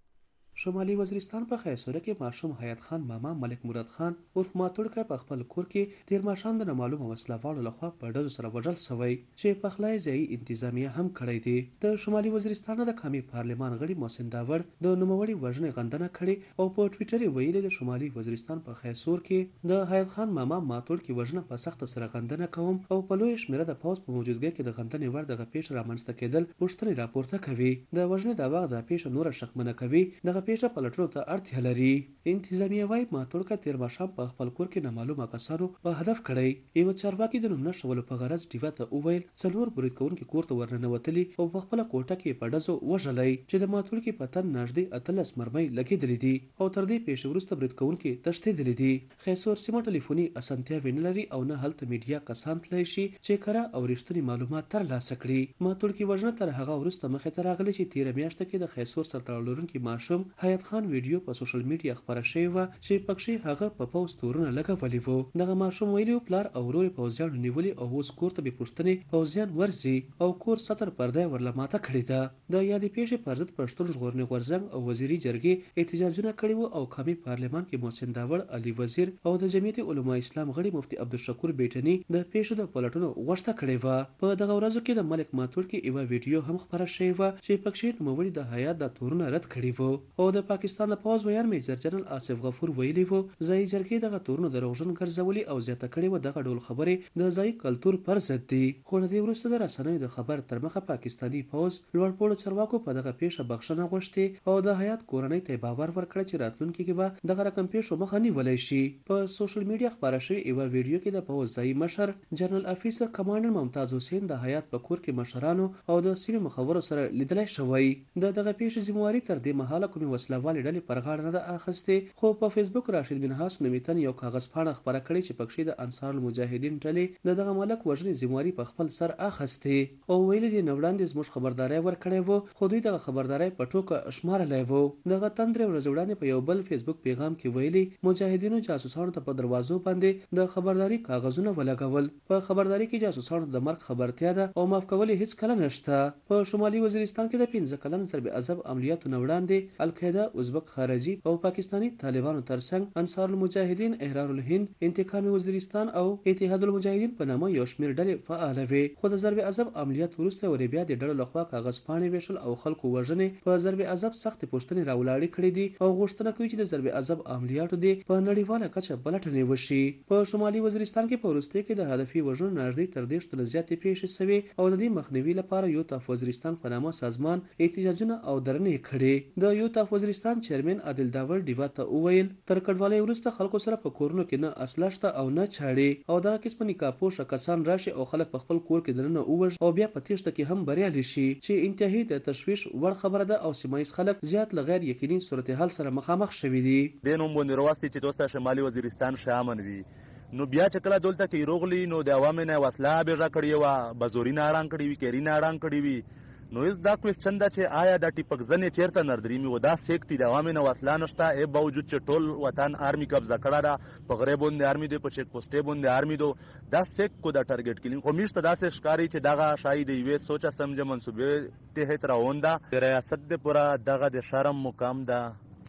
شمالي وزیرستان په خیسوره کې ماشوم حیات خان ماما ملک مراد خان عرف ماتوړکی په خپل کور کې تیر ماښام د نامعلومه وسلهوالو لخوا په ډزو سره وژل سوی چې پخلی ځایي انتظامیه هم کړی دی. د شمالي وزیرستان د قومي پارلمان غړي محسن داوړ د نوموړي وژنې غندنه کړې او په ټویټر یې ویلي د شمالي وزیرستان په خیسور کې د حیات خان ماما ماتوړکی وژنه په سخته سره غندنه کوم او په لویه شمېره د پوځ په موجودګۍ کې د غندنې وړ دغه پیښه رامنځته کېدل پوښتنې راپورته کوي. د وژنې دعوا د پیښه نوره شکمنه کوي. دغه پیښه پلټنو ته اړتیا لري. انتظامیه وايي ماتوړکه تیر ماښام په خپل کور کې نامعلومه کسانو په هدف کړی. یو چارواکي د نوم نښولو په غرض ډیوه ته وویل څلور برید کوونکي کور ته ورننوتلي او په خپله کوټه کې په ډزو وژلی چې د ماتوړکي په تن نږدې اتلس مرمۍ لګېدلې دي او تر دې پیښې وروسته برید کوونکي تښتېدلي دي. خیسور سیمه ټلیفوني اسانتیاوې نه لري او نه هلته میډیا کسان تللی شي چې کره او رښتوني معلومات ترلاسه کړي. ماتوړکي وژنه تر هغه وروسته مخې ته راغلې چې تېره میاشته کې د خیسور سره تړاو لرونکي ماشوم حیات خان ویډیو په سوشل میډیا خپره شوې وه چې پکښې هغه په پوځ تورونه لګولي وو. دغه ماشوم ویلي و پلار او ورور یې پوځیانو نیولي او اوس کور ته بې پوښتنې پوځیان ورځي او کور ستر پرده یې ورله ماته کړې ده. د یادې پیښې پر ضد پښتون ژغورنې غورځنګ او وزیري جرګې احتجاجونه کړي وو او قومي پارلمان کې محسن داوړ، علي وزیر او د جمعیت علما اسلام غړي مفتي عبدالشکور بیټني د پیښو د پلټنو غوښته کړې وه. په دغه ورځو کې د ملک ماتوړکي یوه ویډیو هم خپره شوې وه چې پکښې نوموړي د هیات دا تورونه رد کړي وو او د پاکستان د پوځ ویان میجر جنرال آصف غفور ویلي وو ځایي جرګې دغه تورونه دروغجن ګرځولي او زیاته کړې وه دغه ډول خبرې د ځایي کلتور پر ضد دي. خو له دې وروسته د رسنیو د خبر تر مخه پاکستاني پوځ لوړپوړو چارواکو په دغه پیښه بخښنه غوښتې او د هیات کورنۍ ته باور ورکړی چې راتلونکي کې به دغه رقم پیښو مخه نیولی شي. په سوشل میډیا خپاره شوې یوه ویډیو کې د پوځ ځایي مشر جنرال افیسر کمانډر ممتاز حسین د هیات په کور کې مشرانو او د سیمې مخورو سره لیدلی شوی. د دغه پیښې ذمواري تر دې مهاله کومې وسلهوالې ډلې پر غاړه نه ده اخیستې. خو په فیسبوک راشد بن هاس نومیتن یو کاغذ پاڼه خپره کړې چې پکښې د انصار المجاهدین ډلې د دغه ملک وژنې ذمواري په خپل سر اخیستې او ویلي دي نه وړاندې زموږ خبرداری ورکړی و خو دوی دغه خبرداری په ټوکه شمارلی و. دغه تن درې ورځې وړاندې په یو بل فیسبوک پیغام کې ویلي مجاهدینو جاسوسانو ته په دروازو باندې د خبرداري کاغذونه ولګول. په خبرداري کې جاسوسانو د مرګ خبرتیا ده او معاف کول هیڅ کله نشته. په شمالي وزیرستان کې د پنځه کلن ضرب عذاب عملیاتو نه وړاندې القاعده، ازبک خارجي او پاکستاني طالبانو ترڅنګ انصار المجاهدین، احرار الهند، انتقام وزیرستان او اتحاد المجاهدین په نامه یو شمېر ډلې فعاله وې. خو د ضرب عذاب عملیات وروسته ورې بیا د ډلو لخوا کاغذ پاڼې ویشل او خلکو وژنې په ضرب عذاب سختې پوښتنې راولاړې کړې دي او غوښتنه کوي چې د ضرب عذاب عملیاتو دې په نړیواله کچه پلټنې وشي. په شمالي وزیرستان کې په وروستیو کې د هدفي وژنو نږدې تر دېرشو نه زیاتې پیښې سوې او د دې مخنیوي لپاره یوتاف وزیرستان په نامه سازمان احتجاجونه او درنې کړې. د یوتاف وزیرستان چیرمن عادل داوړ ډیوا ته وویل تر کډوالۍ وروسته خلکو سره په کورونو کې نه اسلحه شته او نه چاړې او دغه قسمه نکاحپوشه کسان راشي او خلک په خپل کور کې دننه ووژني او بیا په تیښته کې هم بریالي شي چې انتهایی د تشویش وړ خبره ده او سیمه ییز خلک زیات له غیر یقیني صورتحال سره مخامخ شوي دي. دې نوم باندې رواستي چې دوسته شمالي وزیرستان شامن وي نو بیا چې کله دلته کې روغلي نو د عوامو نه وسله بیغه کړې وه، بزوري نه اړان کړي وي، کیري نه اړان کړي وي. نو اس دا کوېسچن ده چې آیا دا ټیپک ځنې چېرته نردرېمي و دا سیک دي د عوامو نه وسله نشته ای باوجود چې ټول وطن آرمي قبضه کړه ده په غرې باندې آرمي دی په چیک پوسټې باندې آرمي دو دا سیک کو دا ټارګېټ کلین خو میش ته داسې ښکاري چې دغه شاید د یوې سوچه سمجه منصوبې تحت روان ده د ریاست د پوره دغه د شرم مقام ده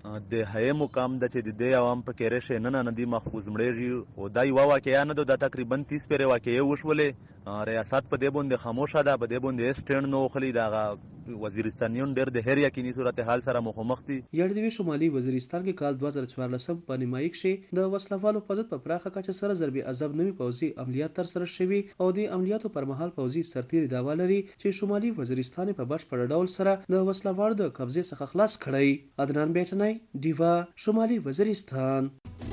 د هغې مقام ده چې د دې عوام په کې رشي نه نه دي محفوظ مړېږي او دا یوه واقعه نه ده، دا تقریبا تیس پېرې واقعې وشولې. ریاست په دې باندې خاموشه ده، په دې باندې هېڅ سټینډ نه اخلي. د هغه وزیرستانیون ډېر د هر یقیني صورتحال سره مخامخ دي. یړدوي شمالي وزیرستان کې کال دوه زره څوارلسم په نیمایي کښې د وسلوالو په ضد په پراخه کچه سره ضرب عذاب نوي پوځي عملیات ترسره شوي او د عملیاتو پر مهال پوځي سرتیري دعوا لري چې شمالي وزیرستان په بشپړ ډول سره د وسلوالو د قبضې څخه خلاص کړی. عدنان بیټنی، ډیوا، شمالي وزیرستان.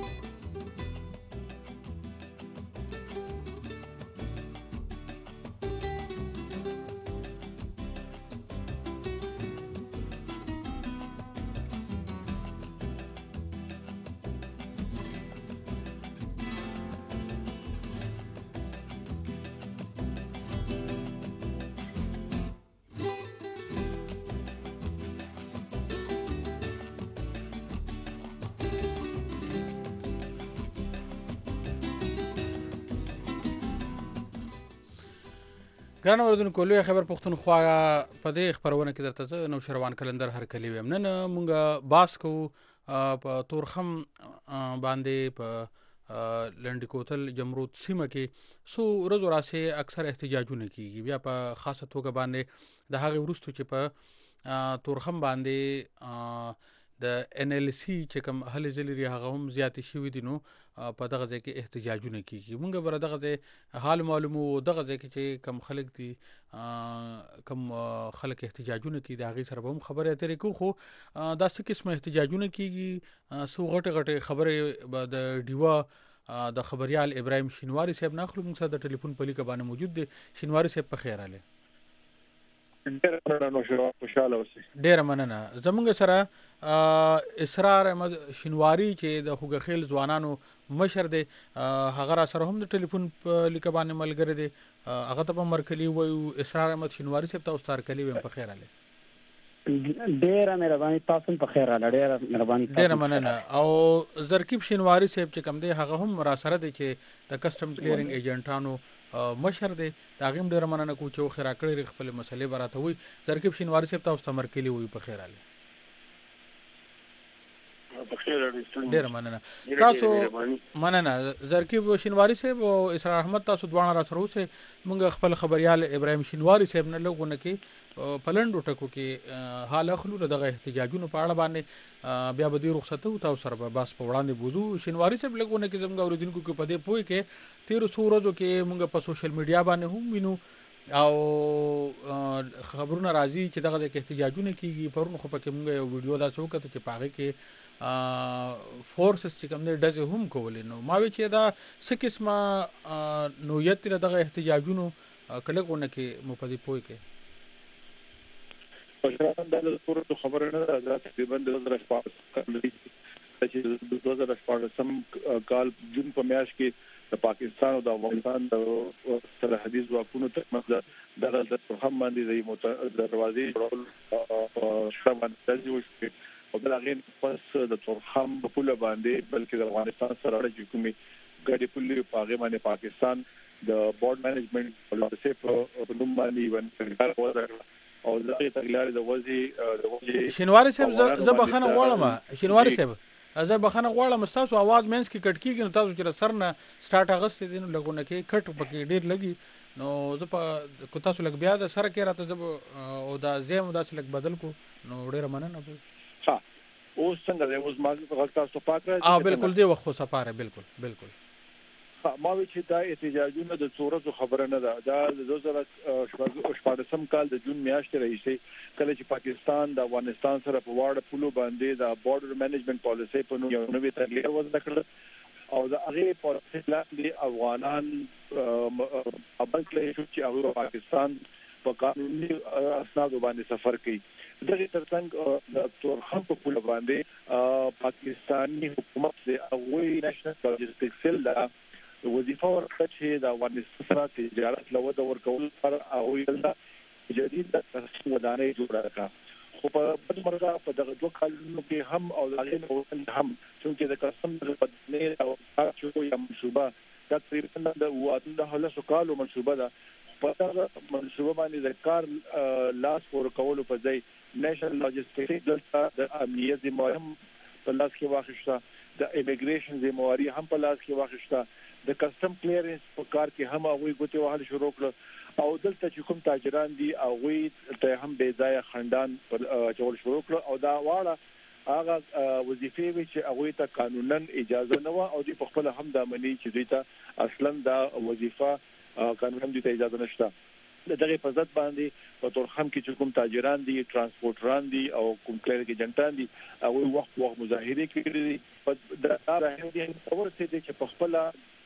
ګران اوریدونکو، لوی خبر پښتونخوا په دې خبرونه کې درته زه نوشروان کلندر هرکلی ویم. نن مونږ باس کوو په تورخم باندې په لنډي کوتل جمرود سیمه کې څو ورځو راسې اکثر احتجاجونه کیږي. بیا په خاصه توګه باندې د هغې وروستو چې په تورخم باندې د ان ال سی چې کوم هلې ځلې لري هغه هم زیاتې شوي دي، نو په دغه ځای کې احتجاجونه کیږي. مونږ به دغه ځای حال معلومو، دغه ځای کې چې کم خلک دي کم خلک احتجاجونه کوي د هغې سره به هم خبرې اترې کوو. خو دا څه قسمه احتجاجونه کیږي، څو غټې غټې خبرې به د ډیوا د خبریال ابراهیم شینواري صاحب نه اخلو. موږ سره د ټلیفون په لیکه باندې موجود دی. شینواري صاحب په خیر راغلی. ډېره مننه. زمونږ سره اسرار احمد شینواري چې د خوږخیل ځوانانو مشر دی، هغه را سره هم د ټلیفون په لیکه باندې ملګری دی. هغه ته به مرکلي وایو. اسرار احمد شینواري صاحب ته اوس تارکلي ویم، په خیر راغلی. ډېره مهرباني، تاسو په خیر راغلی. ډېره مهرباني، ډېره مننه. او زرکیب شینواري صاحب چې کوم دی هغه هم را سره دی چې د کسټم کلیرینګ ایجنټانو مشر دی. د هغې هم ډېره مننه کوو چې وخت راکړی خپلې مسلې به راته وایي. زرکیب شینواري صاحب ته اوس تمرکلي وایو، په خیر راغلی. ډېره مننه. تاسو مننه زرکیب شینواري صاحب او اسرار احمد، تاسو دواړه را سره اوسئ. موږ خپل خبریال ابراهیم شینواري صاحب نه لږونه کې په لنډو ټکو کې حال اخلو د دغه احتجاجونو په اړه باندې. بیا به دې رخصته وو، تاسو سره به بس په وړاندې بوځو. شینواري صاحب لږونه کې زموږ اورېدونکو کې په دې پوه کې تېرو څو ورځو کې موږ په سوشل میډیا باندې هم وینو او خبرونه راځي چې دغه ځای کې احتجاجونه کیږي. پرون خو پکې موږ یو ویډیو داسې وکړه چې په هغې کې فورسز چې کوم دی ډزې هم کولې. نو ما وی چې دا څه قسمه نوعیت دی دغه احتجاجونو، که لږونه کې مو په دې پوه کې. دا د صورت خبره نه ده. دا تقریبا د دوه زره شپاړس چې د دوه زره شپاړسم کال جون په میاشت کې د پاکستان او د افغانستان د سرحدي ځواکونو ترمنځ دغه د تورخم باندې د دروازې جوړول شته باندې وشوې او بل هغې پس د تورخم په پوله باندې بلکې د افغانستان سره چې کومې ګډې پولې په هغې باندې پاکستان د بورډ مینجمنټ پالیسۍ په نوم باندې یوه ټینګار وضع او دغې تګلارې د وضع د وجې شینواري صاحب زه بخښنه غواړم. شینواري صاحب زه بخښنه غواړم، ستاسو اواز منځ کې کټ کېږي، نو تاسو چې له سر نه سټارټ اخیستی دی نو لږونه کې کټ پکې ډېر لګي. نو زه په که تاسو لږ بیا د سره کې راته زه او دا ځای مو داسې لږ بدل کړو نو ډېره مننه به. ها اوس څنګه دی؟ اوس ما غږ تاسو پاک راځي؟ اه بالکل دې وخت خو صفا دی. بالکل بالکل. ما وی چې دا احتجاجونه د څو ورځو خبره نه ده. دا د دوه زره شپاړسم کال د جون میاشتې راهیسې کله چې پاکستان د افغانستان سره په واړه پولو باندې د بورډر مینجمنټ پالیسۍ په نوم یو نوې تګلاره وضع کړه او د هغې پالیسۍ لاندې افغانان ابل کړی شو چې هغوی پاکستان په قانوني اسنادو باندې سفر کوي. دغې ترڅنګ د تورخم په پوله باندې پاکستاني حکومت د هغوی نېشنل لاجسټیک سیل د وظیفه ورکړه چې د افغانستان سره تجارت له وده ورکولو لپاره هغوی دلته جدید د تخصیص ودانۍ جوړه کړه. خو په بل مرغه په دغه دوه کالونو کې هم او د هغې نه وروسته هم چونکې د کسټم د بدلې او کارچو یا منصوبه دا تقریبا د اتلسو کالو منصوبه ده. په دغه منصوبه باندې د کار لاس ورکولو په ځای نېشنل لاجسټیک دلته د امنیت ذمه هم په لاس کې واخیسته د ایمیګریشن ذمہواری هم په لاس کې واخیسته د کسٹم کلیرنس په کار کې هم هغه ګوتې وهل شروع کړ او دلته چې کوم تاجران دي هغه ته هم بې ځای خندان چول شروع کړ او دا واړه هغه وظیفې وی چې هغه ته قانونا اجازه نه و او د خپل هم د منی چې دوی ته اصلا دا وظیفه قانونا دوی ته اجازه نشته دغه په ځد باندې په تورخم کې چې کوم تاجران دي ترانسپورټران دي او کوم کلریک ایجنټان دي هغه وخت وخت مظاهره کړي دي دا راځي چې اورته دي چې په خپل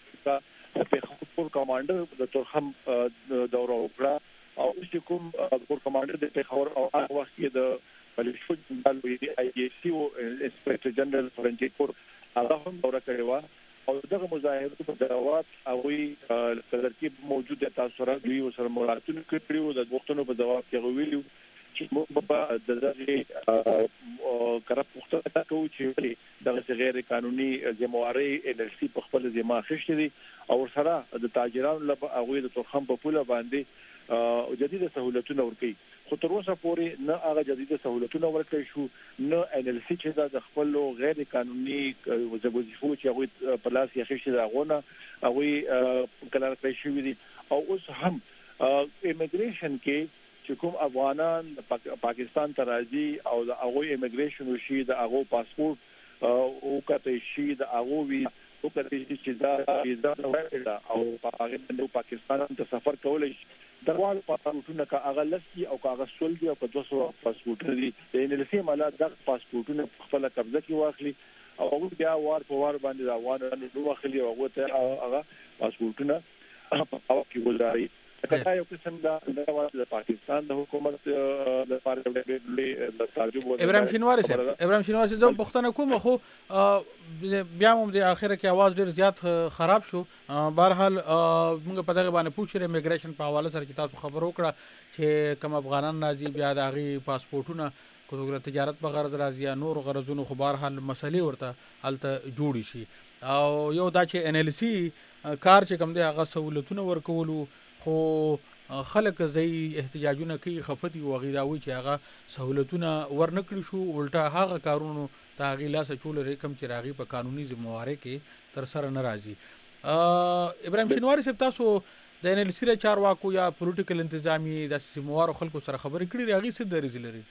په خپل کمانډر د تورخم دوره وکړه او چې کوم کور کمانډر د پیښور او هغه وخت کې د پولیسو جنرال وی دی آی سی او انسپکټر جنرال فرنټي کور هغه هم دوره کړې و او دغه مظاهره په دعوات او ترتیب موجوده تاثیرات دوی سره ملاقاتونه کړیو د وختونو په جواب کې ویلو چې موږ په دغه کرپ مختلفه کوو چې دغه غیر قانوني ذمہواری ان ال سی په خپل ذمہ خښتي دي او سره د تاجرانو لپاره هغه د تورخم په پوله باندې او جديده سہولتونه ورکړي خو تر اوسه پورې نه هغه جديده سہولتونه ورکړي شو نه ان ال سی چې د خپل غیر قانوني وظیفو چې هغه په لاس یې خښتي دا غونه هغه کلار کړی شو دي او اوس هم ایمیګریشن کې چې کوم افغانان پاکستان ته راځي او د هغه ایمیګریشن وشي د هغه پاسپورت او کته شي د هغه وی او کته چې دا ویزا ورکړه او په پاکستان ته سفر کولای شي دروازه پاسپورتونه کا هغه لسی او هغه سول دی او په دوه سوه پاسپورت دي د ان ال سی مالا د پاسپورتونه خپل قبضه کې واخلي او هغه بیا وار په وار باندې دا وانه نو واخلي او هغه ته هغه پاسپورتونه په او کې ولري کله یو قسم دا د پاکستان د حکومت د لپاره د تعجب ابراهیم شینواری صاحب ابراهیم شینواری صاحب زه پښتنه کوم خو بیا هم د اخره کې आवाज ډیر زیات خراب شو بهر حال موږ په دغه باندې پوښتنه ایمیګریشن په حواله سره چې تاسو خبر وکړه چې کوم افغانان راځي بیا د هغه پاسپورتونه کومه تجارت په غرض راځي یا نور غرضونو خو بهر حال مسلې ورته الته جوړی شي او یو دا چې ان ال سی کار چې کوم دی هغه سہولتونه ورکولو خو خلک زئی احتجاجونه کوي خفتی او غیره وی چې هغه سہولتونه ورنکړي شو الټا هغه کارونو ته غیلا سچول رقم چې راغي په قانوني ذمہواری کې تر سره ناراضي ابراهیم شینواری صاحب تاسو د ان ال سی چارواکو یا پولیټیکل انتظامی د ذمہوار خلکو سره خبرې کړې راغي څه درې لري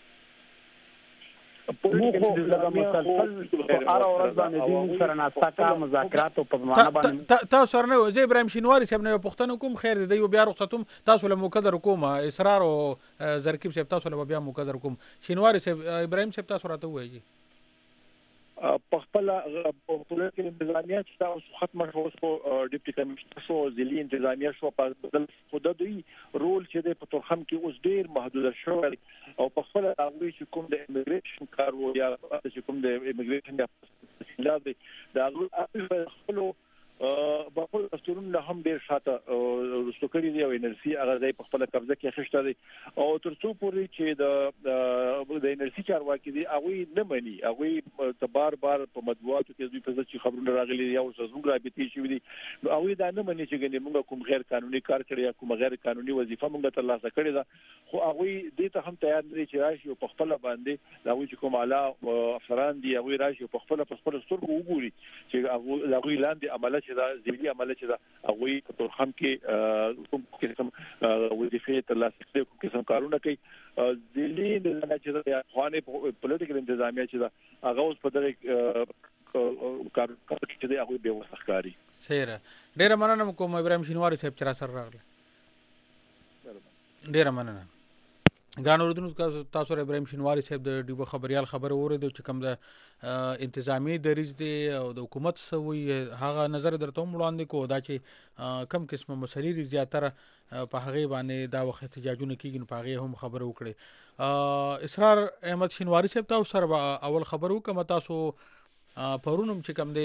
موږ لږه مسلسل هر ورځ باندې دین سره ناستا مذاکرات په معنا باندې تاسو سره نه زه ابراهیم شینواری صاحب نه پښتنه کوم خیر دی یو بیا رخصتوم تاسو له مقدر کوم اصرار او زرکیب صاحب تاسو له بیا مقدر کوم شینواری صاحب ابراهیم صاحب تاسو راته وایي په خپل پولیټیکل انتظامیه چې تاسو ختمه شو او ډیپټي کمشنر شو ځلي انتظامیه شو په بدل خود دوی رول چې د پتورخم کې اوس ډیر محدود شو او په خپل هغه چې کوم د ایمیګریشن کار و یا چې کوم د ایمیګریشن د لابي دا خپل په خپل دستورونو له هم ډیر شاته رسو کړی دی او ان ال سی هغه ځای په خپل قبضه کې خښته دی او تر څو پورې چې د د ان ال سی چارواکي دی هغه نه مني هغه ته بار بار په مطبوعاتو کې دوی په ځکه خبرونه راغلي یا زموږ رابطې شوې دي هغه دا نه مني چې ګنې موږ کوم غیر قانوني کار کړی یا کوم غیر قانوني وظیفه موږ ترلاسه کړې ده خو هغه دې ته هم تیار دي چې راشي په خپل باندې هغه چې کوم اعلی افسران دي هغه راشي په خپل په خپل سترګو وګوري چې هغه هغه لاندې عمله دا ځینې عمله چې دا هغه په تورخم کې کوم قسم وظیفې ترلاسه کوي کوم قسم کارونه کوي ځینې د چې د افغاني پولیټیکل انتظامیه چې دا هغه اوس په دغه کار کې دی هغه به وسخکاري سره ډیر مننه کوم ابراهیم شینواری صاحب چې را سره راغله ډیر مننه ګران اوردونکو تاسو ابراهیم شینواری صاحب د ډیبو خبريال خبر اوریدو چې کوم د انتظامی دریځ دی او د حکومت سوي هغه نظر درته وړاندې کو دا چې کم قسمه مسلې دي زیاتره په هغه باندې دا وخت احتجاجونه کیږي په هغه هم خبر وکړي اسرار احمد شینواری صاحب تاسو سره اول خبر وکم تاسو پرونم چې کوم دی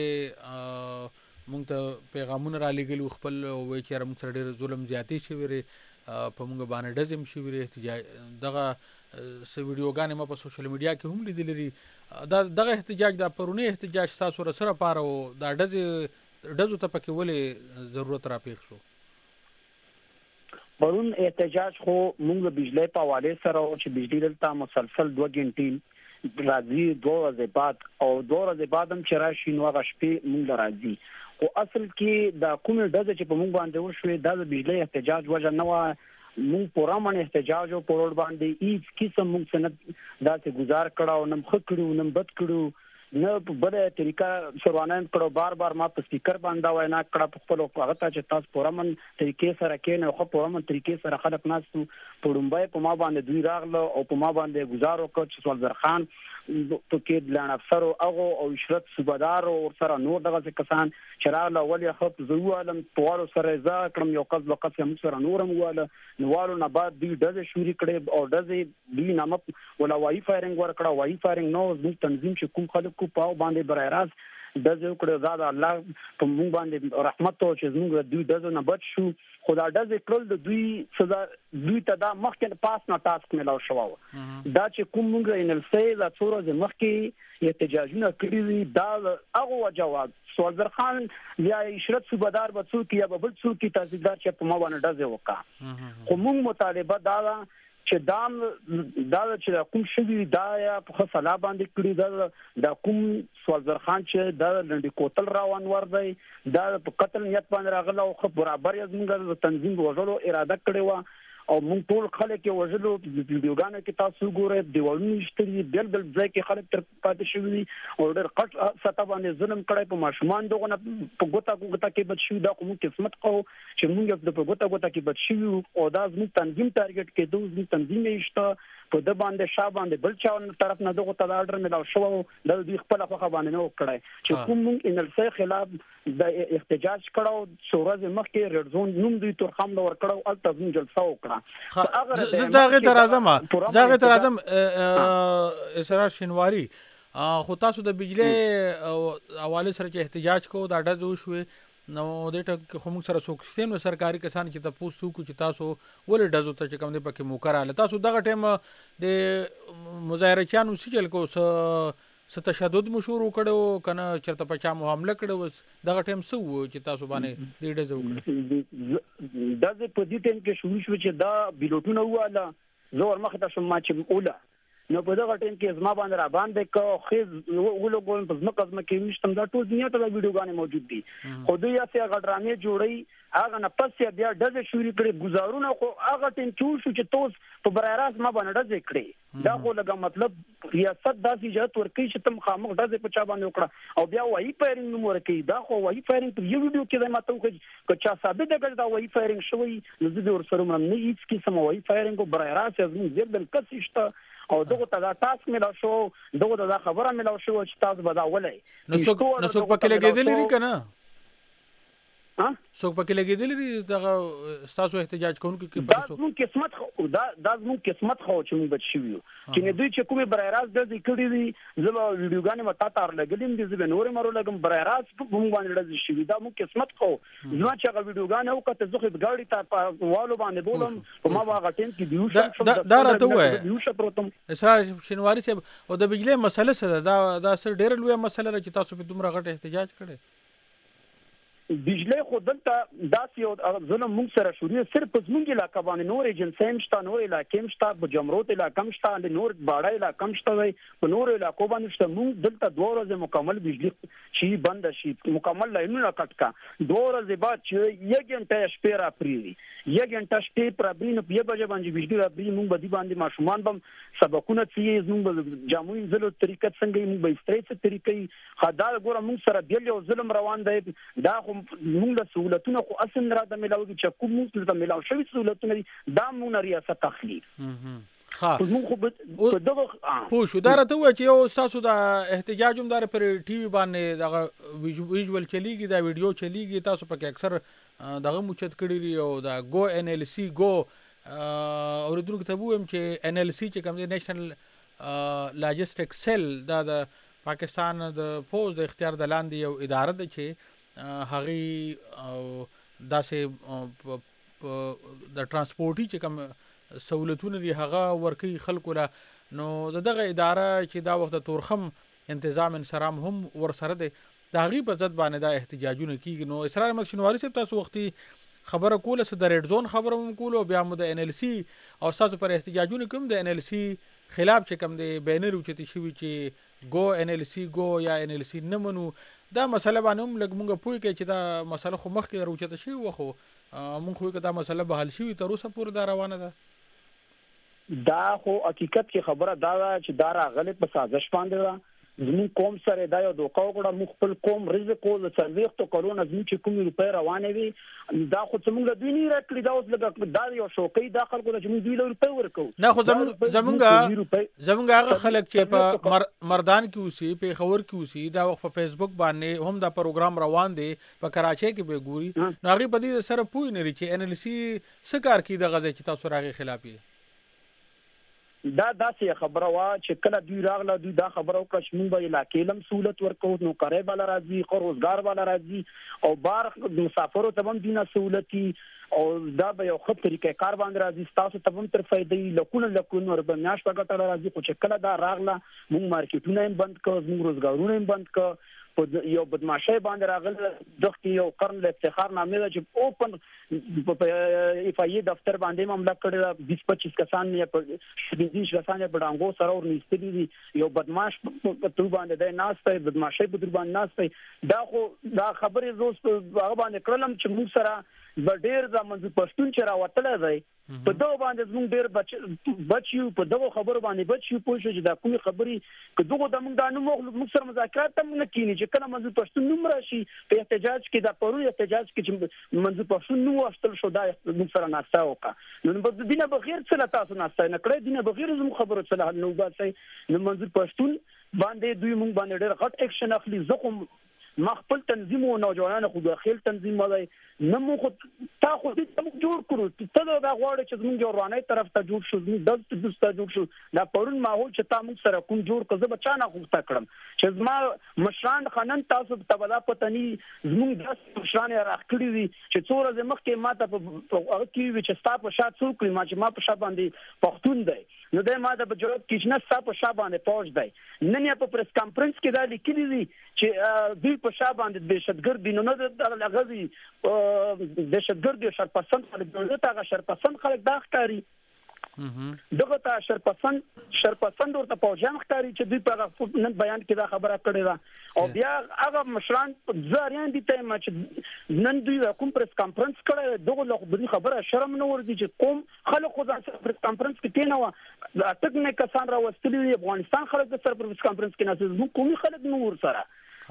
مونږ ته پیغامونه را لګل خپل وای چې رم سره ډېر ظلم زیاتی شوی په موږ باندې دزم شي ویری احتجاج دغه س ویډیوګانې ما په سوشل میډیا کې هم لیدل لري دا دغه احتجاج دا پرونی احتجاج تاسو سره پاره او دا دز دزو ته پکې ولې ضرورت را پیښ شو پرون احتجاج خو موږ بجلی په حواله سره او چې بجلی دلته مسلسل دوه غنټې راځي دوه ورځې بعد او دوه ورځې بعد هم چې راشي نو هغه شپې مونږ راځي. خو اصل کې د کومې ډزې چې په مونږ باندې وشوې دا د بجلی احتجاج وجه نه وه. مونږ پوره من احتجاج او په روډ باندې هیڅ قسم مونږ سند داسې گزار کړه او نه ښه کړو نه بد کړو نه په بله طریقه سروانان کړو. بار بار ما په سپیکر باندې وینا کړه په خپل هغه ته چې تاسو پوره من طریقې سره کېنه خو پوره من طریقې سره خلک ناستو په ډومبای په ما باندې دوی راغله او په ما باندې گزار وکړ چې سوالزر خان په کې لاند افسر او او عشرت صوبدار او سره نور دغه کسان چې راغله ولې خپ زو عالم پوارو سره ځا کړم یو قصد وقت هم سره نورم واله نوالو نه بعد دوی دغه شوري کړي او دغه دوی نامه ولا وای فایرنګ ورکړه. وای فایرنګ نو زموږ تنظیم چې کوم خلک کو پاو باندې برای راز دزه کړه زاد الله په مونږ باندې رحمت او چې زموږ دوی دزه نه بچ شو. خدا دزه کړل د دوی سزا دوی ته دا مخکې پاس نه ټاسک ملاو شو دا چې کوم مونږ ان ال سي دا څوره مخکې احتجاجونه کړی دا هغه جواب سوالزر خان یا عشرت صوبدار بچو کې یا بل څوک کې تحصیلدار چې په ما باندې دزه وکا. خو مونږ مطالبه دا چې دام دا چې کوم شوی دا یا په فلا باندې کړی دا د کوم سوالزر خان چې دا لنډي کوتل راوان ور دی دا په قتل نیت باندې راغله او خو برابر یې موږ تنظیم وژلو اراده کړې و او موږ ټول خلک یې وژلو. ویډیوګانو کې تاسو ګورئ دیوالونه شتري بل بل ځای کې خلک تر پاتې شوي او ډېر قټ سطح باندې ظلم کړی په ماشومان دغه په ګوتا ګوتا کې بچ شو. دا کوم قسمت کو چې موږ په ګوتا ګوتا کې بچ شو او دا زموږ تنظیم ټارګټ کې دوه زموږ تنظیم یې شته په د باندې شاه باندې بل چا طرف نه دغه ته آرډر ملاو شو د دې خپل خو باندې نو کړی چې کوم موږ ان ال سي خلاف د احتجاج کړو سورز مخکې ریډ زون نوم دوی تر خام نور کړو ال تاسو جلسه وکړه. زه تر اعظم زه تر اعظم اسرار شینواری خو تاسو د بجلی حواله سره چې احتجاج کو دا ډز وشوي نو د ټک خو موږ سره څوک سیم نو سرکاري کسان چې تاسو کو چې تاسو ولې ډزو ته چې کوم دی پکې موکراله تاسو دغه ټیم د مظاهره چانو سجل کو س تشدد مشور وکړو کنه چرته پچا معاملې کړو دغه ټیم سو چې تاسو باندې د ډزو کړو دغه په دې ټیم کې شروع شو چې دا بیلوټونه واله زور مخ ته شم چې اوله نو په دغه ټیم کې زما باندې را باندې کو خې ولګول په ځمکه ځمکه کې وشتم دا ټول دنیا ته ویډیوګانې موجود دي. خو دوی یې هغه ډرامې جوړي هغه نه پس بیا دغه شوري کړي گزارونه خو هغه ټیم چې شو چې توس په برای راست ما باندې دغه کړي دا خو لګا مطلب ریاست داسې اجازه ورکړي چې تم خامخ دغه په چا باندې وکړه او بیا وایي فایرنګ نو ورکړي دا خو وایي فایرنګ په یو ویډیو کې ما ته وکړي که چا ثابت ده دا وایي فایرنګ شوی نو زه ورسره نه هیڅ قسم وایي فایرنګ برای راست زموږ زیر بل کسشته او دغه ته تاسو ملا شو دغه د خبره ملا شو چې تاسو بداولې نو څوک نو څوک پکې لګیدل لري کنه ها څوک پکې لګیدل لري دغه تاسو احتجاج کوونکو کې دا زموږ قسمت خو دا د زموږ قسمت خو چې موږ بچ شو چې نه دوی چې کومه برای راست د ذکر دي زما ویډیوګانې متا تار لګلم دي زه نور مرو لګم برای راست په موږ باندې د شي دا موږ قسمت خو زما چې هغه ویډیوګانې او کته زه خو ګاډي ته والو باندې بولم په ما واغ ټیم کې دیو شم دا راته وای دیو شپروتم اسرار شینواری صاحب او د بجلی مسله سره دا دا سر ډېر لوی مسله چې تاسو په دومره غټ احتجاج کړي بجلی خو دلته داسې یو ظلم موږ سره شروع صرف زموږ علاقه باندې نور ایجنسیم شته نور علاقې شته په جمرود علاقې شته نور باړه علاقې شته په نور علاقو باندې شته موږ دلته دوه ورځې مکمل بجلی شي بند شي مکمل لاینونه کټ کا دوه ورځې بعد چې یک غنټه شپه را پریوي یک غنټه شپه پر برین په بجې باندې بجلی را پری موږ بدی باندې ماشومان بم سبقونه چې موږ جاموي زلو طریقې څنګه موږ به استریس طریقې خدای ګوره موږ سره بیل یو ظلم روان دی دا موږ له سہولتونو خو اصل را د ملاوي چې کوم موږ ته ملاو شوی سہولتونه دا موږ ریاست تخلیق ها پوه شو دا راته وای چې یو تاسو د احتجاج هم دار پر ټي وي باندې دغه ویژوال چلیږي دا ویډیو چلیږي تاسو پکې اکثر دغه موچت کړی او دا گو ان ال سی گو اوریدونکو ته وایم چې ان ال سی چې کوم دی نېشنل لاجستیک سیل دا د پاکستان د فوج د اختیار د لاندې یو اداره ده چې هغه داسې د ترانسپورټي چې کوم سہولتونه دي هغه ورکی خلکو لا نو دغه اداره چې دا وخت تورخم تنظیم انصرام هم ور سره دي د هغه په ضد باندې دا احتجاجونه کیږي نو اسرار احمد شینواری صاحب تاسو وختي خبره کوله چې د ریډ زون خبره هم کوله بیا مو د ان ال سی او تاسو پر احتجاجونه کوم د ان ال سی خلاف چې کوم دی بینر اوچتي شوي چې ګو ان ال سي ګو یا ان ال سي نه منو دا مسله باندې هم لږ مونږ پوه کې چې دا مسله خو مخکې راوچته شوي وه خو مونږ خو دا مسله به حل شوي تر اوسه پورې دا روانه ده دا خو حقیقت کې خبره دا ده چې دا راغلی په سازش باندې ده زموږ قوم سره دا یو دوکه وکړه موږ خپل قوم رزق او د څلوېښتو کلونو زموږ چې کومې روپۍ روانې وي دا خو زموږ له دوی نه راکړي دا اوس لږ دا یو شوقۍ دا خلکو ته چې موږ دوی له روپۍ ورکوو نه خو زموږ زموږ هغه خلک چې په مردان کې اوسي پېښور کې اوسي دا وخت په فیسبوک باندې هم دا پروګرام روان دی په کراچۍ کې به ګوري نو هغې په دې سره پوه نه لري چې ان ال سي څه کار کوي دغه ځای چې تاسو هغې خلاف یې دا داسې خبره وه چې کله دوی راغله دوی دا خبره وکړه چې موږ به علاقې لم سهولت ورکوو نوکرۍ به له راځي ښه روزګار به له راځي او بار مسافرو ته به هم دوی نه سهولتي او دا به یو ښه طریقې کار باندې راځي ستاسو ته به هم تر فایدې لکونه لکونه وربه میاشت په ګټه راځي خو چې کله دا راغله موږ مارکیټونه هم بند کړه زموږ روزګارونه هم بند کړه یو بدمعشۍ باندې راغله دغه یو قرن له افتخار نامې ده چې اوپن په اف ای دفتر باندې معاملہ کړی ده بیس پچیس کسان یې په بیس کسان یې په ډانګو سره ورنیستلي دي یو بدمعش په تور باندې دی ناست دی بدمعشۍ په تور باندې ناست دی دا خو دا خبرې زه اوس په هغه باندې کړلم چې موږ سره به ډېر د منظور پښتون چې راوتلی دی په دغه باندې زموږ ډېر بچ یو په دغه خبرو باندې بچ یو پوه شو چې دا کومې خبرې که دغو د موږ دا نوم موږ سره مذاکرات هم نه کینی چې کله منظور پښتون نوم راشي په احتجاج کې دا پرون احتجاج کې چې منظور پښتون نوم واخیستل شو دا موږ سره ناسته وکړه نو د دینه بغیر څه له تاسو ناسته نه کړی دینه بغیر زموږ خبرو څه له نو باسي نو منظور پښتون باندې دوی موږ باندې ډېر غټ اکشن اخلي زه خو ما خپل تنظیم او نوجوانانو خو داخل تنظیم وای نه مو خو تا خو دې موږ جوړ کړو ته دا غواړې چې موږ ورانه طرف ته جوړ شو موږ دلته دوستا جوړ شو دا پرون ماحول چې تا موږ سره کوم جوړ کړ زه بچانه غوښته کړم چې زما مشران خنن تاسو ته بلا پتني زموږ داس مشران راخړي دي چې څوره زه مخکې ماته په هغه کې چې ستا په شات څوک ما چې ما په شات باندې پښتون دی نو د ما د جواب کې نه ستا په شات باندې پوج دی نن یې په پریس کانفرنس کې دا لیکلي دي چې دوی په شات باندې دهشتګرد دي نو نه د لغزي دهشتګرد او شرپسند خلک دغه هغه شرپسند خلک دا ښکاري دغه ته شرپسند شرپسند ورته پوجان ښکاري چې دوی په نن بیان کې دا خبره کړې ده او بیا هغه مشران زاریان دي ته ما چې نن دوی کوم پریس کانفرنس کړی دغه له خبره شرم نه ورځي چې کوم خلک خو ځان پریس کانفرنس کې کېنه و دا ټک نه کسان راوستلي دي افغانستان خلک د سر پریس کانفرنس کې نه زموږ کومي خلک نو ور سره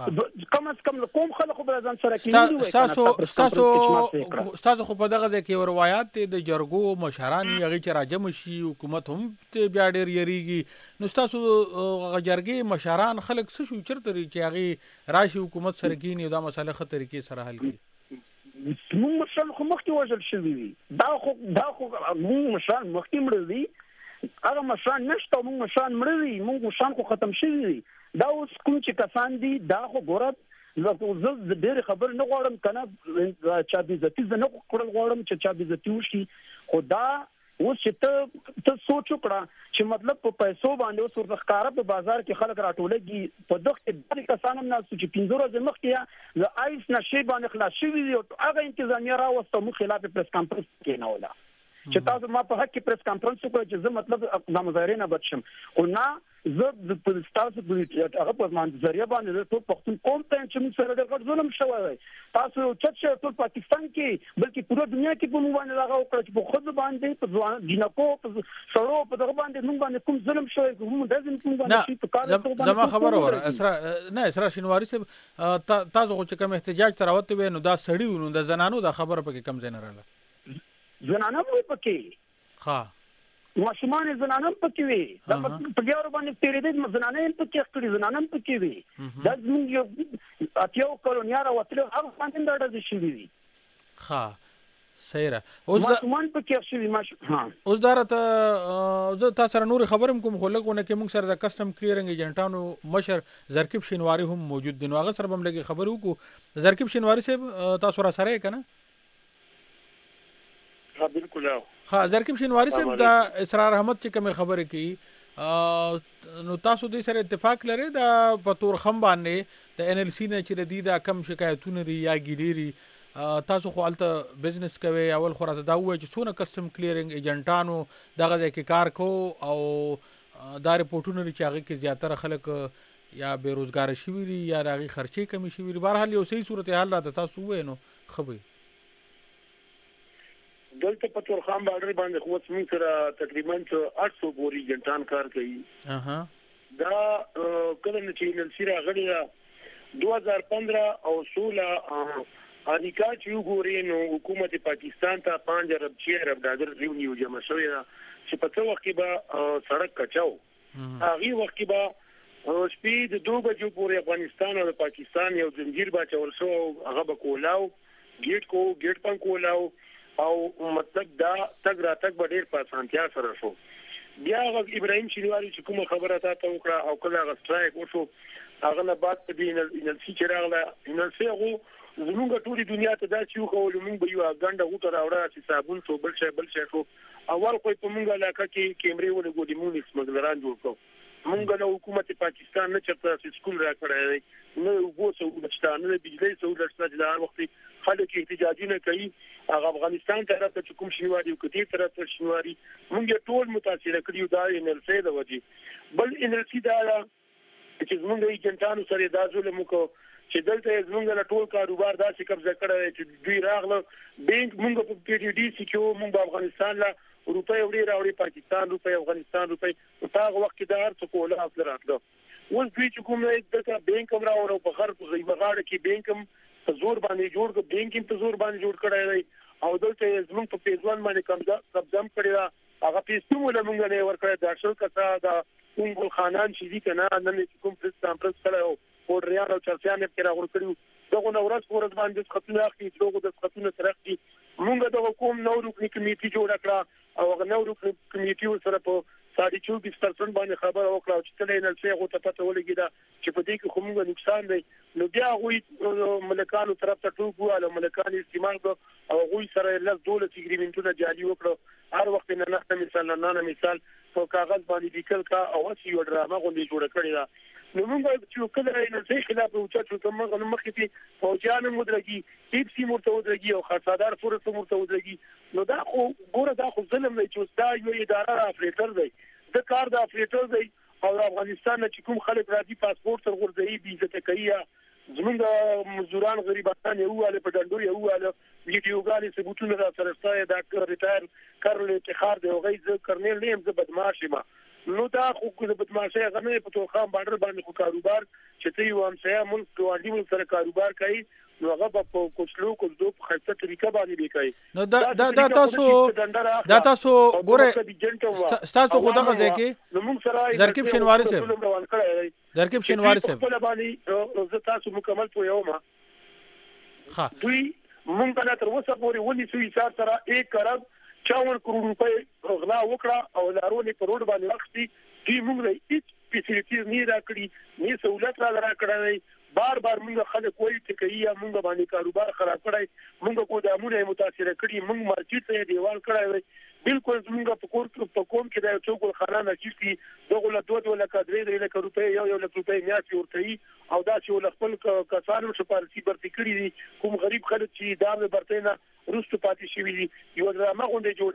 کم از کم کوم خلکو بل ځان سره کېنه وي تاسو تاسو تاسو خو په دغه ځای کې روایت د جرګو مشران یغي چې راجم شي حکومت هم بیا ډېر یریږي نو تاسو جرګې مشران خلک څه شو چرته چې هغه راشي حکومت سره کېنی دا مسله خطر طریقې سره حل کړي موږ مشران خو مخکې وژل شوي دي دا خو دا خو موږ مشران مخکې مړه دي هغه مشران نشته موږ مشران مړه دي موږ مشران خو ختم شوي دي دا اوس کوم چې کسان دي دا خو ګوره زه د ډېرې خبرې نه غواړم که نه چا بېزتي زه نه کړل غواړم چې چا بېزتي وشي خو دا اوس چې ته ته سوچ وکړه چې مطلب په پیسو باندې اوس ورته ښکاره په بازار کې خلک راټولېږي په دغه کې داسې کسان هم ناست چې پنځه ورځې مخکې یا د آیس نشې باندې خلاص شوي دي او هغه انتظامیه راوسته موږ خلاف پریس کانفرنس کېنوله چې تاسو ما په حق کې پریس کانفرنس وکړئ چې زه مطلب د مظاهرې نه بچ شم خو نه زه د تاسو په هغه په ذریعہ باندې ټول پښتون قوم ته چې موږ سره ډېر غټ ظلم شوی دی تاسو چت شه ټول پاکستان کې بلکې پوره دنیا کې په موږ باندې هغه وکړه چې په خود باندې په ځوان جنکو په سړو په دغه باندې موږ باندې کوم ظلم شوی کوم د ظلم کوم باندې په کار زما خبر اور اسرا نه اسرا شینواری صاحب تاسو چې کوم احتجاج تراوته وي نو دا سړی نو د زنانو د خبره پکې کم ځای نه رااله زنانه مو پکې ها ماشومان زنانه پکې وي دا په یو باندې تیرېدل زنانه هم پکې کړي زنانه هم پکې وي دا زموږ یو اتیو کولونیار وتلو هغه باندې دا د شي وي ها سیره اوس ماشومان پکې شي ماش ها اوس دارته زه تاسو سره نور خبرم کوم خو لګونه کې موږ سره د کسٹم کلیرنګ ایجنټانو مشر زرکیب شینواری هم موجود دي نو هغه سره هم لګي خبرو کو زرکیب شینواری صاحب تاسو را سره کنه ها بالکل ها زرکیب شینواری صاحب دا اسرار احمد چې کوم خبره کوي نو تاسو دې سره اتفاق لري دا په تور خم باندې د ان ال سی نه چې د دې کم شکایتونه لري یا ګیليري تاسو خو الته بزنس کوي اول خو راته دا وایي چې څونه کسٹم کلیرنګ ایجنټانو دغه ځای کې کار کو او دا رپورټونه لري چې هغه کې زیاتره خلک یا بیروزګار شوي دي یا د هغې خرچې کمې شوي دي. بهرحال یو صحیح صورتحال راته تاسو ووایئ نو ښه به دلته په تورخم بارډر باندې خو موږ سره تقریبا آठ سو پورې جنټان کار کوي. دا کله چې نلسی راغلی دو هزار پندرہ او سولہ امریکا چې وګوري نو حکومت پاکستان ته پنځه ارب چھ ارب ډالر ریونیو جمع شوی چې په څو وخت کې به سړک کچاو. هغه وخت کې به شپې د دوه بجو پورې افغانستان او پاکستان یو زنجیر با چول شو هغه به کولاو ګیټ کو ګیټ پن کولاو او مطلب دا تګ را تګ به ډېر په اسانتیا سره شو. بیا هغه ابراهیم شینواری چې کومه خبره تاسو وکړه او کله هغه سټرایک وشو هغه نه بعد په دې انرژي چې راغله انرژي هغه زموږ ټولې دنیا ته دا چې خو موږ به یو غنډه غوټه راوړه چې صابون څو بل شي بل شي شو اول خو په موږ علاقه کې کیمرې ولګو دي موږ سمګلران جوړ کړو. موږ له حکومت پاکستان نه چرته سکول راکړای نه وګو سہولت شته نه بجلی سہولت شته د هر وخت خلک احتجاجونه کوي. هغه افغانستان طرف ته کوم شینواری او کدي طرف ته شینواری موږ ټول متاثر کړیو دا انرژي د وجې بل انرژي دا چې موږ یې جنټانو سره دا ظلم وکړو چې دلته زموږ له ټول کاروبار داسې قبضه کړی چې دوی راغله بینک موږ په پی ډي ډي سي کې موږ افغانستان لا روپۍ وړي راوړي پاکستان روپۍ افغانستان روپۍ په هغه وخت کې دا هر څه کوله اصل راتلو. اوس دوی چې کوم دلته بینک هم راوړو په غرب غیبغاړه کې بینک هم په زور باندې جوړ کړ بینک هم په زور باندې جوړ کړی دی او دلته زموږ په پیزوان باندې قبضه قبضه هم کړی دا هغه پیسې موږ موږ نه ورکړی دا شل کسه دا اونګل خانان چې دي کنه نن کوم پرس کانفرنس کړو او ریال او چرسیان کې راغور کړو دغه نو ورځ ورځ باندې خطونه اخلي دغه د خطونه ترقی موږ د حکومت نو رکنی کمیټي جوړ کړه او هغه نو رکنی کمیټي سره په ساړه چوبیس پرسنټ باندې خبر وکړه چې کله نه څه غو ته پته ولګی دا چې په دې کې خو موږ نقصان دی نو بیا غوي ملکانو طرف ته ټوګو او ملکان استعمال کو او غوي سره لږ دولت اګریمنټونه جاري وکړو هر وخت نه نه مثال نه نه مثال په کاغذ باندې لیکل کا او سی یو ډرامه غوندي جوړ کړی دا نو موږ چې کله نه څه خلاف وچا چې موږ نو مخکې فوجان مدرګي هیڅ سی مرتودرګي او خاصادار فورس مرتودرګي نو دا خو ګوره دا خو ظلم نه چې دا یو اداره افریټر دی د کار د افریټر دی او افغانستان چې کوم خلک راځي پاسپورت تر ورځي بي عزت کوي زمونږ مزدوران غریبان یو واله په ډنډو یو واله ویډیوګانې ثبوتونه را سره ستای دا ریټایر کارل افتخار دی او غیز کرنل نیم ز بدمعاش ما نو دا خو د بدمعاشي غنه په توخام بارډر باندې خو کاروبار چې ته یو هم سیا ملک دوالي ملک سره کاروبار کوي نو هغه په کوچلو کوڅو په خاصه طریقه باندې وکړي نو دا دا تاسو دا تاسو ګوره تاسو خو دغه ځای کې زرکیب شینواری صاحب زرکیب شینواری صاحب په باندې زه تاسو مکمل پوهه ما ها دوی مونږ نه تر اوسه پورې ونی سوي حساب سره یک ارب چاون کروڑ روپے غلا وکړه او لارونه په روډ باندې وختي دوی موږ له هیڅ فیسیلیټیز نه راکړي نه سہولت را راکړي بار بار موږ خلک وایي چې کوي موږ باندې کاروبار خراب کړی موږ ګودامونه متاثر کړي موږ مارکیټ ته دیوال کړی بالکل موږ په کور په کوم کې دا څوک خانه نشي دغه له دوه دوه لکه درې درې لکه روپۍ یو یو لکه روپۍ میاشتې ورته او دا چې ول خپل کسانو سپارسي برتي کړی دي کوم غریب خلک چې دا به برته نه روستو پاتې شي وي یو ډرامه غونډه جوړ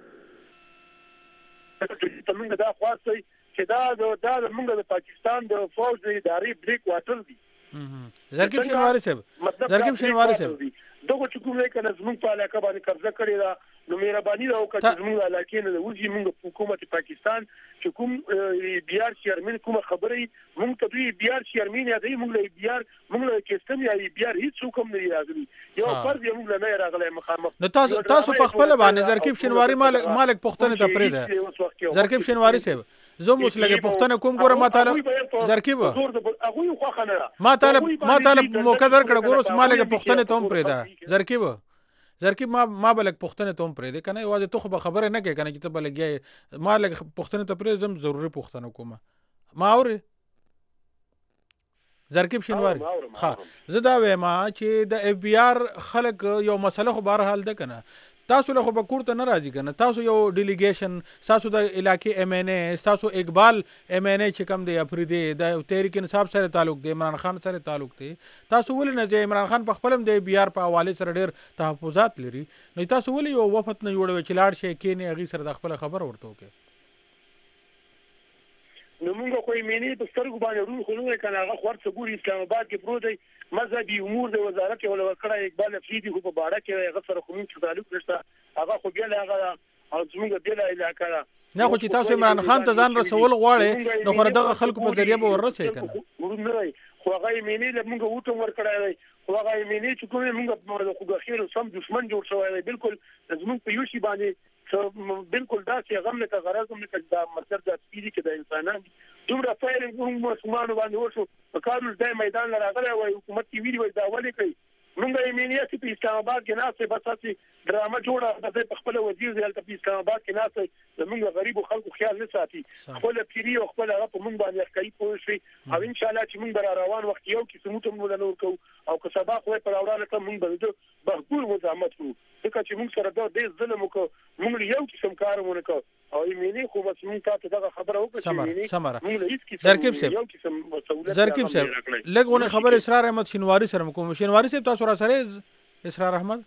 ته موږ دا خواسته چې دا دا موږ د پاکستان د فوج د ادارې بریک واټر دي زرکیب شینواری صاحب زرکیب شینواری صاحب دغه چې کوم نه کنه زموږ په علاقه باندې قبضه کړی دا نو مهرباني دا وکړه چې زموږ علاقې نه وځي موږ حکومت پاکستان چې کوم بیار چیرمن کوم خبرې موږ ته دوی بیار چیرمن یا دوی موږ له بیار موږ له کیستم یا بیار هیڅ حکم نه راغلی یو فرض موږ نه راغلی مخامخ نو تاسو تاسو په خپل باندې زرکیب شینواری مالک مالک پښتنه ته پرې ده زرکیب شینواری صاحب زه مو سلګه پښتنه کوم ګوره ما تعالی زرکیب ما تعالی ما تعالی مقدر کړه ګوره مالک پښتنه ته هم پرې ده زرکیب زرکیب ما ما بلک پښتنه ته هم پرې ده کنه یوازې ته خو خبره نه کوي کنه چې ته بلګي ما لګ پښتنه ته پرې زم ضروري پښتنه کومه ما اوري زرکیب شینواری ها زه دا وایم چې د اف بي آر خلک یو مسله خو بهر حال ده کنه تاسو له خو به کور ته نه راځي کنه تاسو یو ډیلیګیشن تاسو د علاقې ایم ان اے تاسو اقبال ایم ان اے چې کوم دی افریدي د تحریک انصاف سره تعلق دی عمران خان سره تعلق دی تاسو ولې نه چې عمران خان په خپلم د بي آر په حواله سره ډېر تحفظات لري نو تاسو ولې یو وفد نه جوړوي چې لاړ شي کې نه هغه سره د خپل خبر ورته وکړي نو موږ خو یې مینې په سترګو باندې ورو خو نه کنه هغه خورڅ ګوري اسلام آباد کې پروت دی مذهبي امور د وزارت ولا ورکړه اقبال افریدي خو په باړه کې هغه سره خو موږ تعلق نشته هغه خو بیا هغه او زموږ د علاقې نه خو چې تاسو عمران خان ته ځان رسول غواړي نو خو دغه خلکو په ذریعہ به ورسې کنه ورنه خو هغه مینې له موږ وټو ورکړای خو هغه مینې چې کومه موږ خو غخیر سم دشمن جوړ شوی دی بالکل زموږ په یو شی باندې بالکل دا چې غم نه غرض هم نه دا مطلب د سپیری کې د انسانان دومره فایرینګ موږ مسلمانانو باندې وشو په کارول د میدان راغلی وای حکومت کې ویلي وای دا ولې کوي موږ یې مینې چې په اسلام آباد کې ناسه بس چې ډرامه جوړه د خپل وزیر ځل په اسلام آباد کې ناسه زموږ غریب خلکو خیال نه ساتي خپل پیری او خپل هغه په موږ باندې کوي پوه شي او ان شاء الله چې موږ بر روان وخت یو کې سموته موږ نه ورکو او که سبا خو په اورانه ته موږ به بهبور مزاحمت کوو ځکه چې موږ سره دا د ظلم وکړو موږ یو قسم کارونه کوو او یمنې خو بس موږ ته دغه خبره وکړه چې یمنې زرکیب صاحب یو قسم مسؤلیت زرکیب صاحب لګونه خبر اسرار احمد شینواری سره کوم شینواری صاحب تاسو را سره اسرار احمد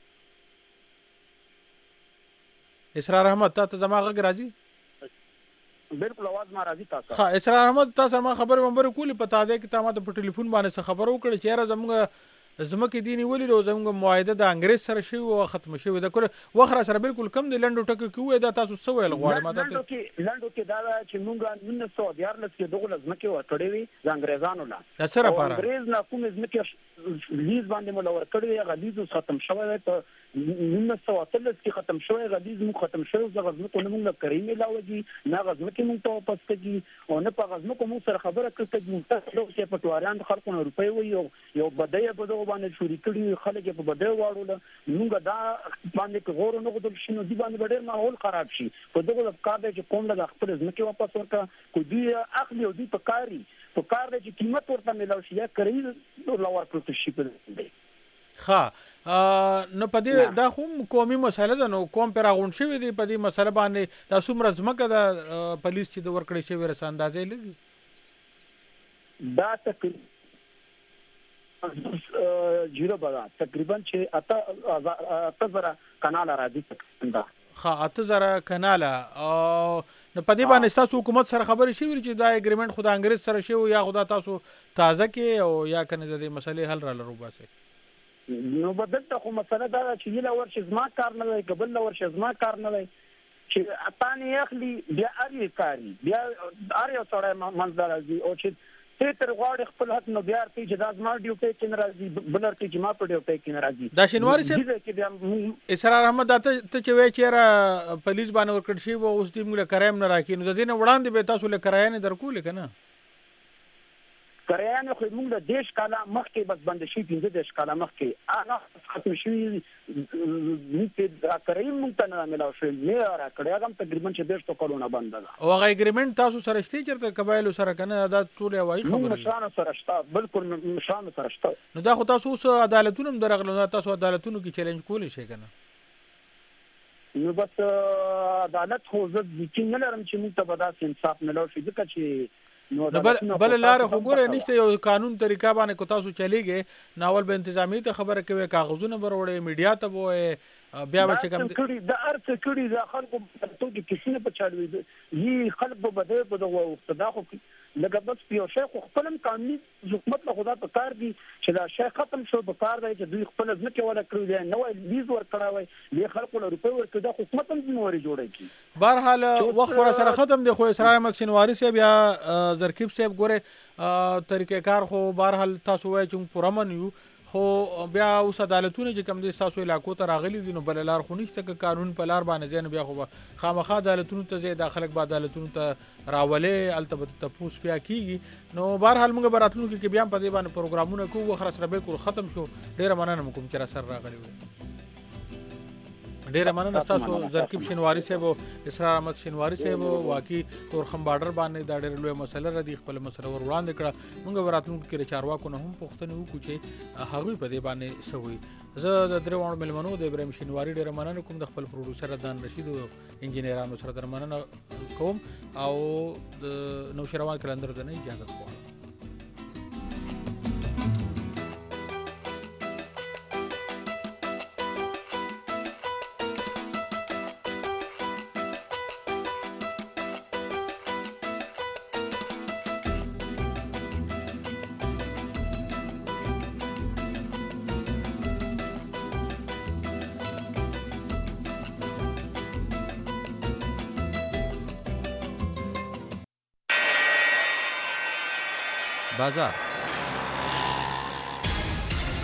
اسرار احمد تاسو زما غږ راځي بالکل आवाज ما راځي تاسو ها اسرار احمد تاسو ما خبر منبر کولی پتا ده چې تاسو په ټلیفون باندې خبر وکړه چې را زموږ زمکه دینی ولې رو زموږ معاهده د انګريز سره شوی او ختم شوی د کور وخره سره بالکل کم د لندو ټکو کې وې دا تاسو سوال غواړم ماته لندو کې لندو کې دا چې موږ نن څو دیار لس کې دغه زمکه ورکړې وي د انګريزانو لا سره پاره انګريز نه کوم زمکه لیز باندې مول ورکړې غلیظ ختم شوی ته نن څو اتلس کې ختم شوی غلیظ مو ختم شوی د غزمکو نه موږ کریم لاوږي نه غزمکه موږ ته واپس کړي او نه په غزمکو موږ سره خبره کړې چې تاسو چې په ټواران خلکو نه روپۍ وي یو بدایه په دغه باندې شوري کړي خلک په بده واړول موږ دا باندې غوړ نه غوډل شنو دی باندې ډېر ماحول خراب شي په دغه کار دی چې کوم د خپل ځمکه واپس ورکا کو دی اخلي او دی په کاری په کار دی چې قیمت ورته ملو شي یا کړی لوړ پروت شي په دې ها نو پدې دا خو قومي مسله ده نو کوم پر غون شوی دی په دې مسله باندې دا څومره ځمکه د پولیس چې د ورکړې شوی رس اندازې لګي دا تقریبا جیرو بدا تقریبا چې اته اته زره کانال راځي تقریبا ها اته زره کانال او نو پدې باندې تاسو حکومت سره خبرې شوې چې دا اګریمنت خدای انګريز سره شوی یا خدای تاسو تازه کې او یا کنه د دې مسلې حل را لرو باسه نو بدلته خو مسله دا چې یلا ورش زما کار نه دی قبل ورش زما کار نه دی چې اتانی اخلي بیا اړ کاری بیا اړ یو سره منځ راځي او چې تر غواړي خپل حق نو بیا ته چې دا زما ډیوټي کې ناراضي بلر کې جما په ډیوټي کې ناراضي دا شینواری صاحب اسرار احمد ته چې وی چیرې پولیس باندې ورکړ شي او اوس دې موږ کرایم نه راکې نو د دې نه وړاندې به تاسو له کرایم نه درکول کنه کرایم خو موږ د دیش کاله مخکې بس بند شي پنځه دیش کاله مخکې هغه ختم شي چې دا کرایم موږ ته نه ملاو شي نه را کړی هغه تقریبا چې دیش تو کولونه بند ده او هغه اګریمنت تاسو سره شته چیرته قبایل سره کنه دا ټول وایي خبره نشانه سره شته بالکل نشانه سره شته نو دا خو تاسو عدالتونو درغلو تاسو عدالتونو کې چیلنج کولی شي کنه نو بس عدالت خو زه یقین نه لرم چې موږ ته به داسې انصاف ملو شي ځکه چې نو بل لار خو ګوره نشته یو قانون طریقه باندې کو تاسو چلیږي ناول به انتظامی ته خبره کوي کاغذونه بروړي میډیا ته وې بیا به چې کوم کړي د ارث کړي د خلکو ته کې کیسه په چالوي یي خلک به بده په دغه وخت دا خو لکه بس یو شیخ خپلم قانوني حکومت له خدا په کار دي چې دا شیخ ختم شو په کار دی چې دوی خپل ځمکه ولا کړی دی نو لیز ور کړاوي له خلکو له روپې ور کړه حکومت هم نوري جوړی کی بهرحال وخت ور سره ختم دی خو اسرار احمد شینواری صاحب یا زرکیب صاحب ګوره طریقې کار خو بهرحال تاسو وایي چې پرمن یو خو بیا اوس عدالتونه چې کوم دي تاسو علاقو ته راغلي دي نو بل لار خو نشته ک قانون په لار باندې ځین بیا خو خامخا عدالتونو ته ځي داخلك به عدالتونو ته راولې التبت تپوس بیا کیږي نو بهرحال موږ براتلو کې بیا په دې باندې پروګرامونه کوو خلاص را بالکل ختم شو ډیره مننه کوم چې را سره راغلي وي ډیره مننه تاسو زرکیب شینواری صاحب او اسرار احمد شینواری صاحب واقعي تورخم بارډر باندې دا ډیره لوی مسله را دي خپل مسله ور وړاندې کړه موږ وراتلونکو کې چارواکو نه هم پوښتنه وکړو چې هغه په دې باندې سوي زه د درو ملمنو د ابراهیم شینواری ډیره مننه کوم د خپل پروډوسر دان رشید او انجینرانو سره در مننه کوم او د نوشروان کلندر د نه اجازه کوم بازار